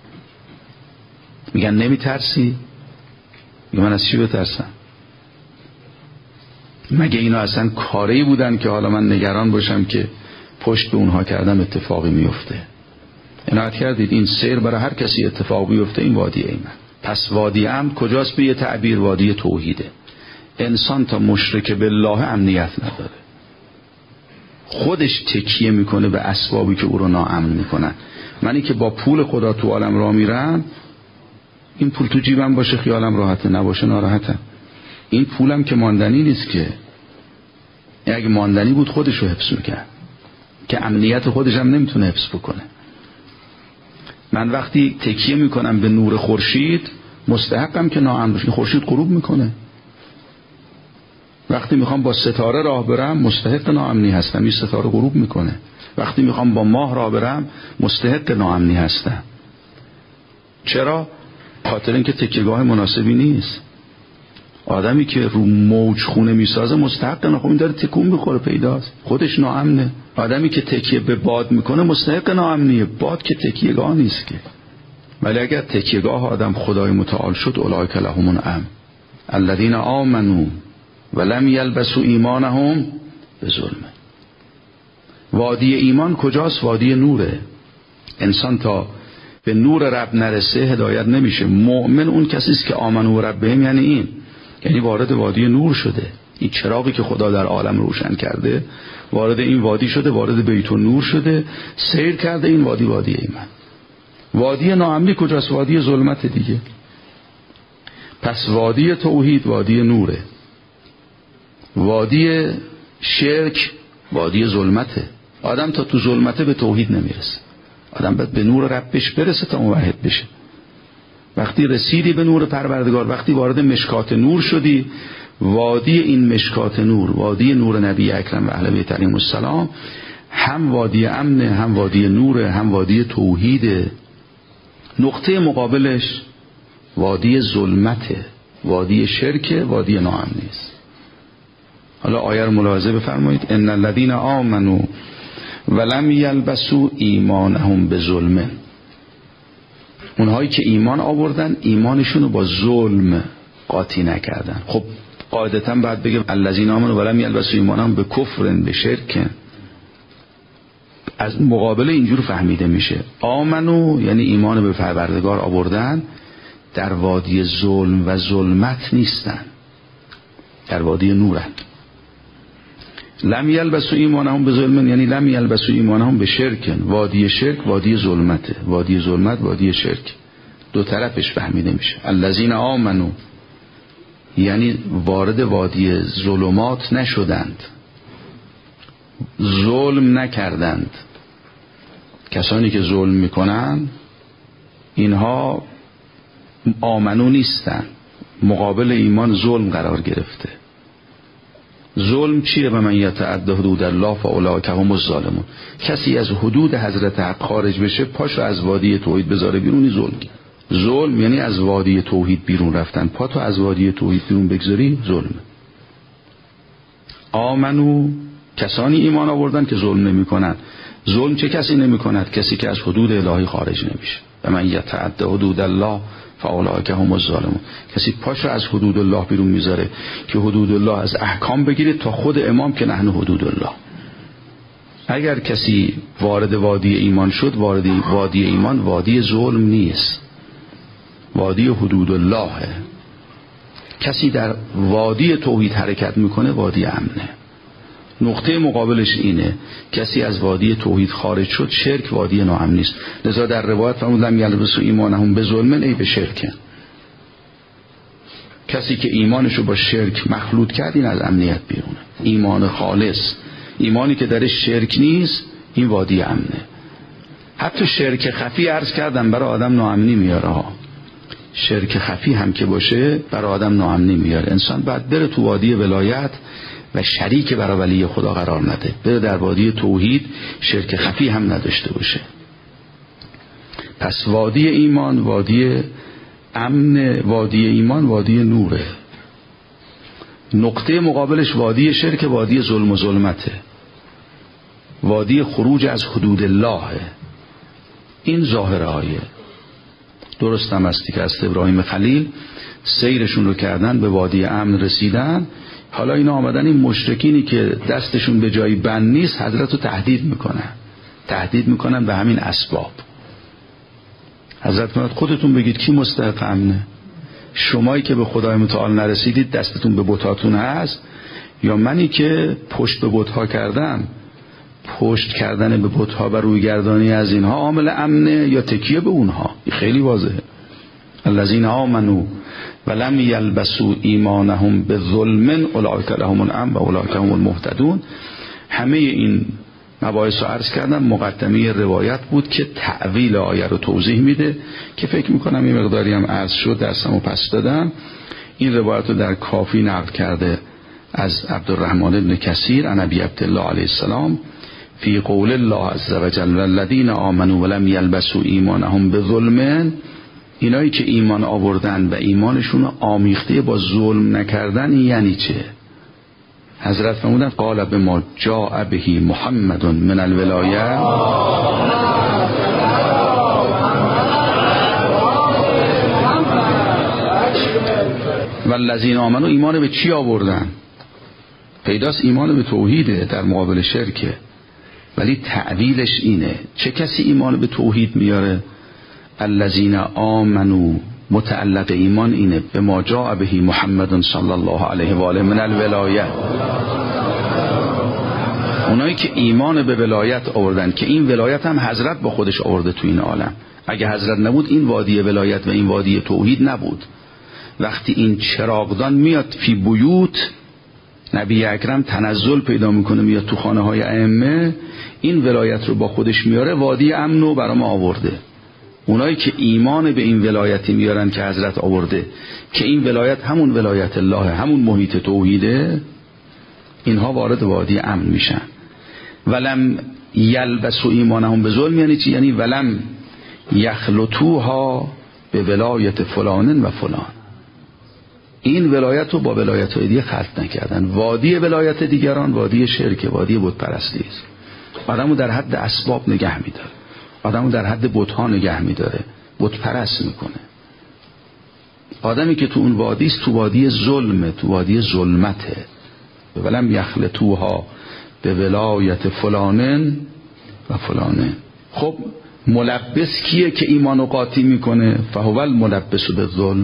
میگن نمیترسی؟ میگن من از چی بترسم؟ مگه اینا اصلا کاری بودن که حالا من نگران باشم که پشت به اونها کردم اتفاقی میفته؟ عنایت کردید این سیر برای هر کسی اتفاق بیفته این وادی ایمن. پس وادی امن کجاست؟ به یه تعبیر وادی توحیده. انسان تا مشرک بالله امنیت نداره، خودش تکیه میکنه به اسبابی که او رو ناامن میکنن. منی که با پول خدا تو عالم راه میرم، این پول تو جیبم باشه خیالم راحته، نباشه ناراحتم. این پولم که ماندنی نیست که. اگه ماندنی بود خودش رو حفظ میکرد، که امنیت خودش هم نمیتونه حفظ بکنه. من وقتی تکیه میکنم به نور خورشید، مستحقم که ناامن باشه. خورشید غروب میکنه. وقتی میخوام با ستاره راه برم، مستحق ناامنی هستم، این ستاره غروب میکنه. وقتی میخوام با ماه راه برم، مستحق ناامنی هستم. چرا؟ خاطر اینکه تکیهگاه مناسبی نیست. آدمی که رو موج خونه میسازه مستحق نه، خب این داره تکون میخوره، پیداست، خودش ناامنه. آدمی که تکیه به باد میکنه مستحق ناامنیه. باد که تکیهگاه نیست که. ولی اگر تکیهگاه آدم خدای متعال شد، اولئک لهم الامن الذین آمنوا ولم یلبسوا ایمانهم بظلم. وادی ایمان کجاست؟ وادی نوره. انسان تا به نور رب نرسه هدایت نمیشه. مؤمن اون کسی است که آمنوا ربهم، یعنی این، یعنی وارد وادی نور شده. این چراغی که خدا در عالم روشن کرده وارد این وادی شده، وارد بیت النور شده، سیر کرده. این وادی وادی ایمان. وادی ناامنی کجاست؟ وادی ظلمت دیگه. پس وادی توحید وادی نوره، وادی شرک وادی ظلمته. آدم تا تو ظلمته به توحید نمیرسه. آدم باید به نور ربش برسه تا موحد بشه. وقتی رسیدی به نور پروردگار، وقتی وارد مشکات نور شدی، وادی این مشکات نور، وادی نور نبی اکرم و اهل بیت علیهم السلام، هم وادی امن، هم وادی نور، هم وادی توحید. نقطه مقابلش وادی ظلمته، وادی شرک، وادی ناامنی است. حالا آیه رو ملاحظه بفرمایید. ان الذين آمنوا ولم یلبسوا ایمانهم بظلم. اونهایی که ایمان آوردن ایمانشون رو با ظلم قاطی نکردن. خب قاعدتا باید بگه الذين آمنوا ولم یلبسوا ایمانهم بکفر بشرک. از مقابل اینجور فهمیده میشه آمنو یعنی ایمان به پروردگار آوردن، در وادی ظلم و ظلمت نیستن، در وادی نورن. لم یلبسوا ایمانهم بظلم یعنی لم یلبسوا ایمانهم بشرک. وادی شرک وادی ظلمته، وادی ظلمت وادی شرک، دو طرفش فهمیده میشه. الذین آمنوا یعنی وارد وادی ظلمات نشدند، ظلم نکردند. کسانی که ظلم میکنن اینها آمنو نیستن، مقابل ایمان ظلم قرار گرفته. ظلم چیه؟ و من یتعد حدود الله فاولئک هم الظالمون. کسی از حدود حضرت حق خارج بشه، پاشو از وادی توحید بذاره بیرونی ظلم. ظلم یعنی از وادی توحید بیرون رفتن، پاتو از وادی توحید بیرون بگذاری ظلم. آمنو کسانی ایمان آوردن که ظلم نمی کنن. ظلم چه کسی نمی کند؟ کسی که از حدود الهی خارج نمیشه. و من یتعد حدود الله فاولئک هم الظالمون. کسی پاشو از حدود الله بیرون میذاره که حدود الله از احکام بگیره تا خود امام که نحن حدود الله. اگر کسی وارد وادی ایمان شد، وارد وادی ایمان وادی ظلم نیست، وادی حدود اللهه. کسی در وادی توحید حرکت میکنه وادی امنه. نقطه مقابلش اینه، کسی از وادی توحید خارج شد، شرک وادی ناامنی است. لذا در روایت فرمود لم یلبسوا ایمانهم بظلم ای بشرک. کسی که ایمانشو با شرک مخلوط کرد این از امنیت بیرونه. ایمان خالص، ایمانی که درش شرک نیست، این وادی امنه. حتی شرک خفی عرض کردم برای آدم ناامنی میاره ها. شرک خفی هم که باشه برای آدم ناامنی میاره. انسان باید بره تو وادی ولایت و شریک برای ولی خدا قرار نده، بره در وادی توحید، شرک خفی هم نداشته باشه. پس وادی ایمان وادی امن، وادی ایمان وادی نوره. نقطه مقابلش وادی شرک، وادی ظلم و ظلمته، وادی خروج از حدود الله. این ظاهر آیه. درست هم استی که از ابراهیم خلیل سیرشون رو کردن، به وادی امن رسیدن. حالا اینا آمدن این مشرکینی که دستشون به جایی بند نیست حضرت رو تهدید میکنن به همین اسباب. حضرت میاد خودتون بگید کی مستحق امنه؟ شمایی که به خدای متعال نرسیدید دستتون به بتاتون هست، یا منی که پشت به بتها کردم؟ پشت کردن به بتها و رویگردانی از اینها عامل امنه یا تکیه به اونها؟ خیلی واضحه. الذین آمنوا ولم یلبسوا ایمانهم بظلم اولئک لهم الامن و اولئک هم المهتدون. همه این مباحث رو عرض کردم. مقدمه روایت بود که تأویل آیه رو توضیح میده که فکر میکنم این مقداری هم عرض شد، درسمو پس دادم. این روایت رو در کافی نقل کرده از عبدالرحمن بن کثیر عن ابی عبدالله علیه السلام فی قول الله عز وجل الذین آمنوا ولم یلبسوا ایمانهم بظلم. اینایی که ایمان آوردن و ایمانشون آمیخته با ظلم نکردن، این یعنی چه؟ حضرت فرمودن قال بما جاء به محمد من الولایه والذین آمنوا. ایمان به چی آوردن؟ پیداست ایمان به توحیده در مقابل شرکه، ولی تعویلش اینه. چه کسی ایمان به توحید میاره؟ الذین آمنوا، متعلق ایمان اینه به ما جاء به محمد صلی الله علیه و آله من الولایه. اونایی که ایمان به ولایت آوردن، که این ولایت هم حضرت با خودش آورده تو این عالم. اگه حضرت نبود این وادی ولایت و این وادی توحید نبود. وقتی این چراغدان میاد فی بیوت، نبی اکرم تنزل پیدا میکنه میاد تو خانه های ائمه، این ولایت رو با خودش میاره، وادی امن رو برای ما آورده. اونایی که ایمان به این ولایتی میارن که حضرت آورده که این ولایت همون ولایت الله، همون محیط توحیده، اینها وارد وادی امن میشن. ولم یلبسوا ایمانهم به ظلم یعنی چی؟ یعنی ولم یخلطوها به ولایت فلان و فلان. این ولایت رو با ولایت های دیگه خلط نکردن. وادی ولایت دیگران وادی شرک، وادی بت پرستی است. آدمو در حد اسباب نگه میداره، آدمو در حد بت‌ها نگه میداره، بت پرست میکنه. آدمی که تو اون وادی است تو وادی ظلمه، تو وادی ظلمته. ولم یخلطوها به ولایت فلانن و فلانه. خب ملبس کیه که ایمانو قاطی میکنه؟ فهو الملبس بالظلم.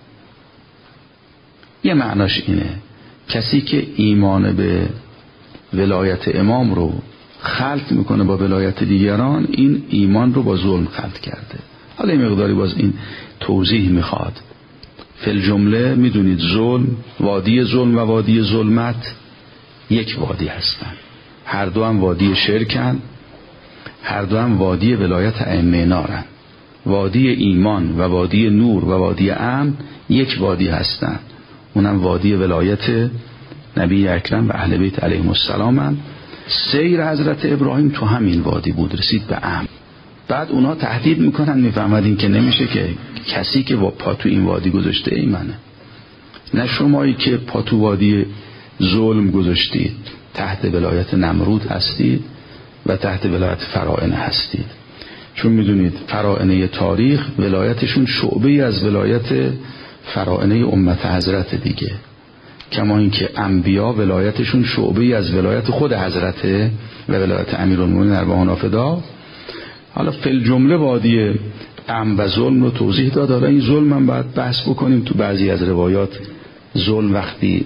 یه معناش اینه کسی که ایمان به ولایت امام رو خلط میکنه با ولایت دیگران، این ایمان رو با ظلم خلط کرده. حالا این مقداری باز این توضیح میخواد. فی الجمله میدونید ظلم، وادی ظلم و وادی ظلمت یک وادی هستن، هر دو هم وادی شرکن، هر دو هم وادی ولایت ائمه نارن. وادی ایمان و وادی نور و وادی امن یک وادی هستن، اونم وادی ولایت نبی اکرم و اهل بیت علیهم السلام هم. سیر حضرت ابراهیم تو همین وادی بود، رسید به امن. بعد اونا تهدید میکنن، میفهمدین که نمیشه که کسی که پا تو این وادی گذاشته ایمنه، نه شمایی که پا تو وادی ظلم گذاشتید، تحت ولایت نمرود هستید و تحت ولایت فرائنه هستید. چون میدونید فرائنه تاریخ ولایتشون شعبه‌ای از ولایت فرائنه امت حضرت دیگه، کما اینکه انبیا ولایتشون شعبه‌ای از ولایت خود حضرته و ولایت امیرالمومنین ارواحنا فدا. حالا فی الجمله وادی امن و ظلم رو توضیح داد. حالا این ظلم هم باید بحث بکنیم. تو بعضی از روایات ظلم وقتی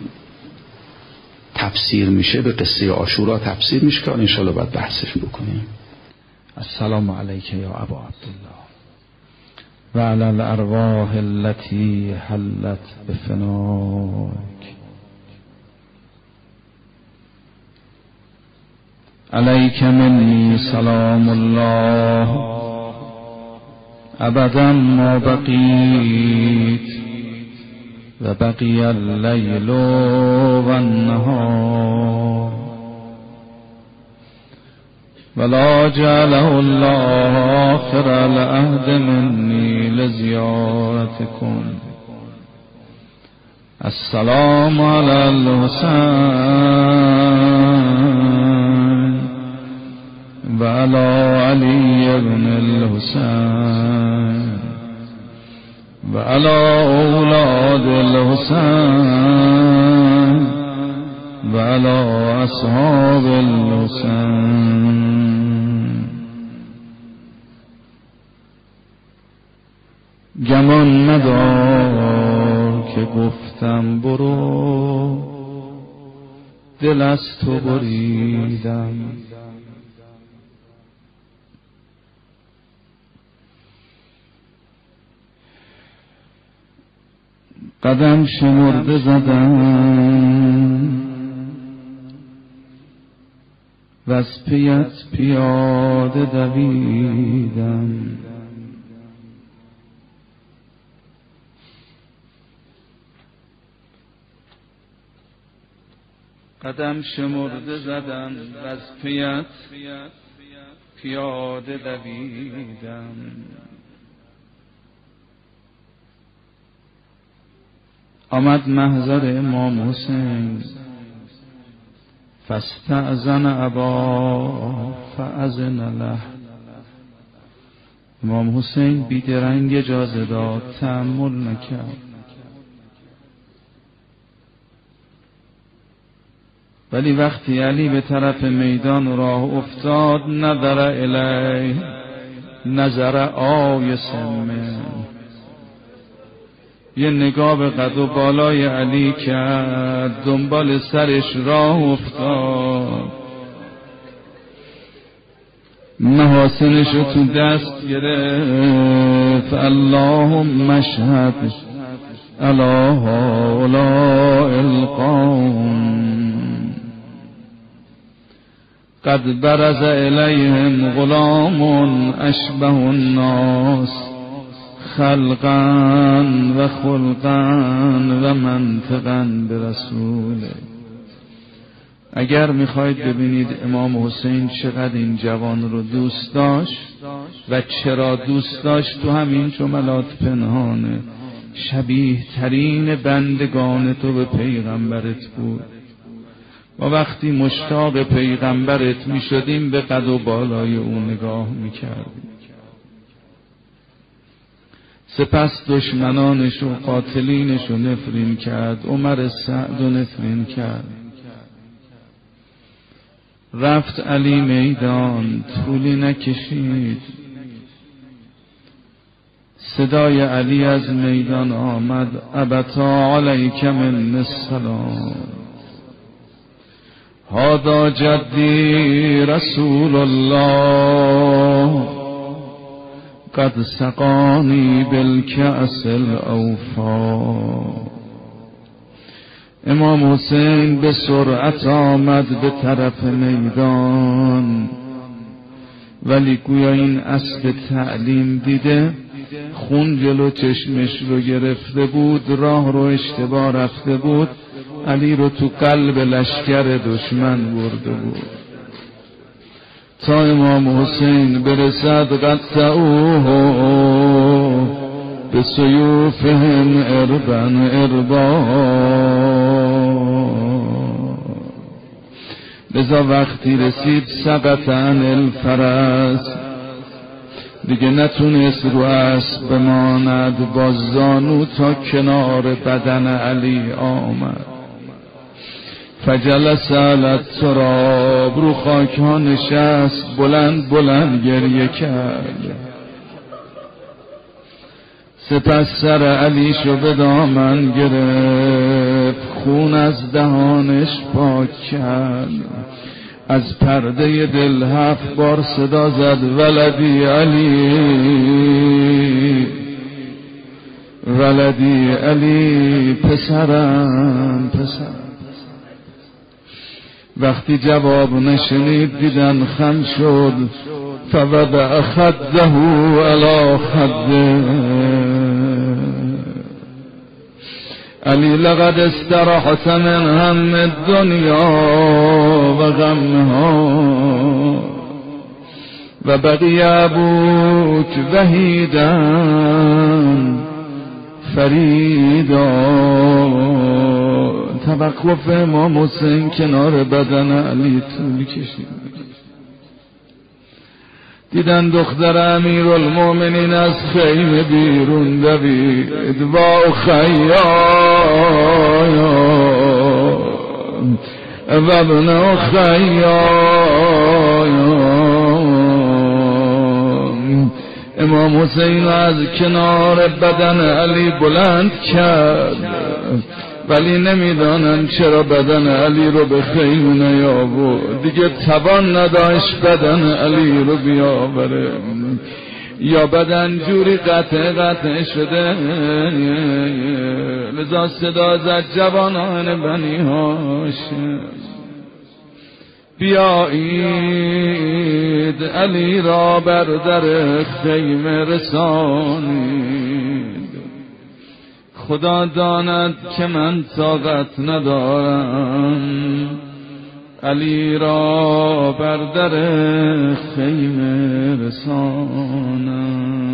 تفسیر میشه به قصه عاشورا تفسیر میشه که ان شاءالله باید بحثش بکنیم.
السلام علیک یا ابا عبدالله و علی الارواح التي حلت بفناک. علیک منی سلام الله ابدا ما بقیت و بقی اللیل و النهار ولا جعله الله آخر العهد منی لزیارتکم. السلام علی الحسین و علی علی ابن الحسین و علی اولاد الحسین و علی اصحاب الحسین. گمان ندار که گفتم برو، دل از تو بریدم. قدم شمرده زدم و از پیت پیاده دویدم. قدم شمرده زدم و از پیت پیاده دویدم. آمد محضر امام حسین فاستأذن ابا فأذن له. امام حسین بیدرنگ اجازه داد، تأمل نکرد. ولی وقتی علی به طرف میدان راه افتاد، نظر الیه نظر آیس منه، یه نگاه به قد و بالای علی کرد، دنبال سرش راه افتاد، محاسنشو تو دست گرفت. اللهم اشهد علی هؤلاء القوم قد برز الیهم غلام اشبه الناس خلقا و خلقا و منطقا برسوله. اگر میخواید ببینید امام حسین چقدر این جوان رو دوست داشت و چرا دوست داشت، تو همین جملات پنهانه. شبیه ترین بندگان تو به پیغمبرت بود. ما وقتی مشتاق پیغمبرت میشدیم به قد و بالای او نگاه میکردیم. سپس دشمنانش و قاتلینش رو نفرین کرد. عمر سعد رو نفرین کرد. رفت علی میدان، طولی نکشید صدای علی از میدان آمد: ابتا علیک من السلام، هذا جدی رسول الله قد سقانی بالکأس الاوفا. امام حسین به سرعت آمد به طرف میدان، ولی گویا این اسب تعلیم دیده خون جلو چشمش رو گرفته بود، راه رو اشتباه رفته بود، علی رو تو قلب لشکر دشمن برده بود. تا امام حسین برسد قطعوه به سیوفهم اربن اربا. لذا وقتی رسید سقط عن الفرس، دیگه نتونست رو اسب بماند، با زانو تا کنار بدن علی آمد. فجلس علی التراب، رو خاک ها نشست، بلند بلند گریه کرد. سپس سر علی شو به دامن گرفت، خون از دهانش پاک کرد. از پرده دل 7 بار صدا زد: ولدی علی، ولدی علی، پسرم، پسرم. وقتی جواب نشنید دیدن خم شد. فوضع خده علی خده. علی لقد استراحت من هم الدنیا و غمها و بقی ابوک وحیدا فریدا. توقف امام حسین کنار بدن علی طول کشید. دیدن دختر امیرالمومنین از خیمه بیرون دوید و خیام و ابن خیام. امام حسین از کنار بدن علی بلند کرد، ولی نمیدانن چرا بدن علی رو به خیمه نیاورد. دیگه توان نداشت بدن علی رو بیاوره، یا بدن جوری قطع شده. لذا صدا زد: جوانان بنی هاشم، بیایید علی را بر در خیمه رسانید. خدا داند که من طاقت ندارم علی را بر در خیمه رسانم.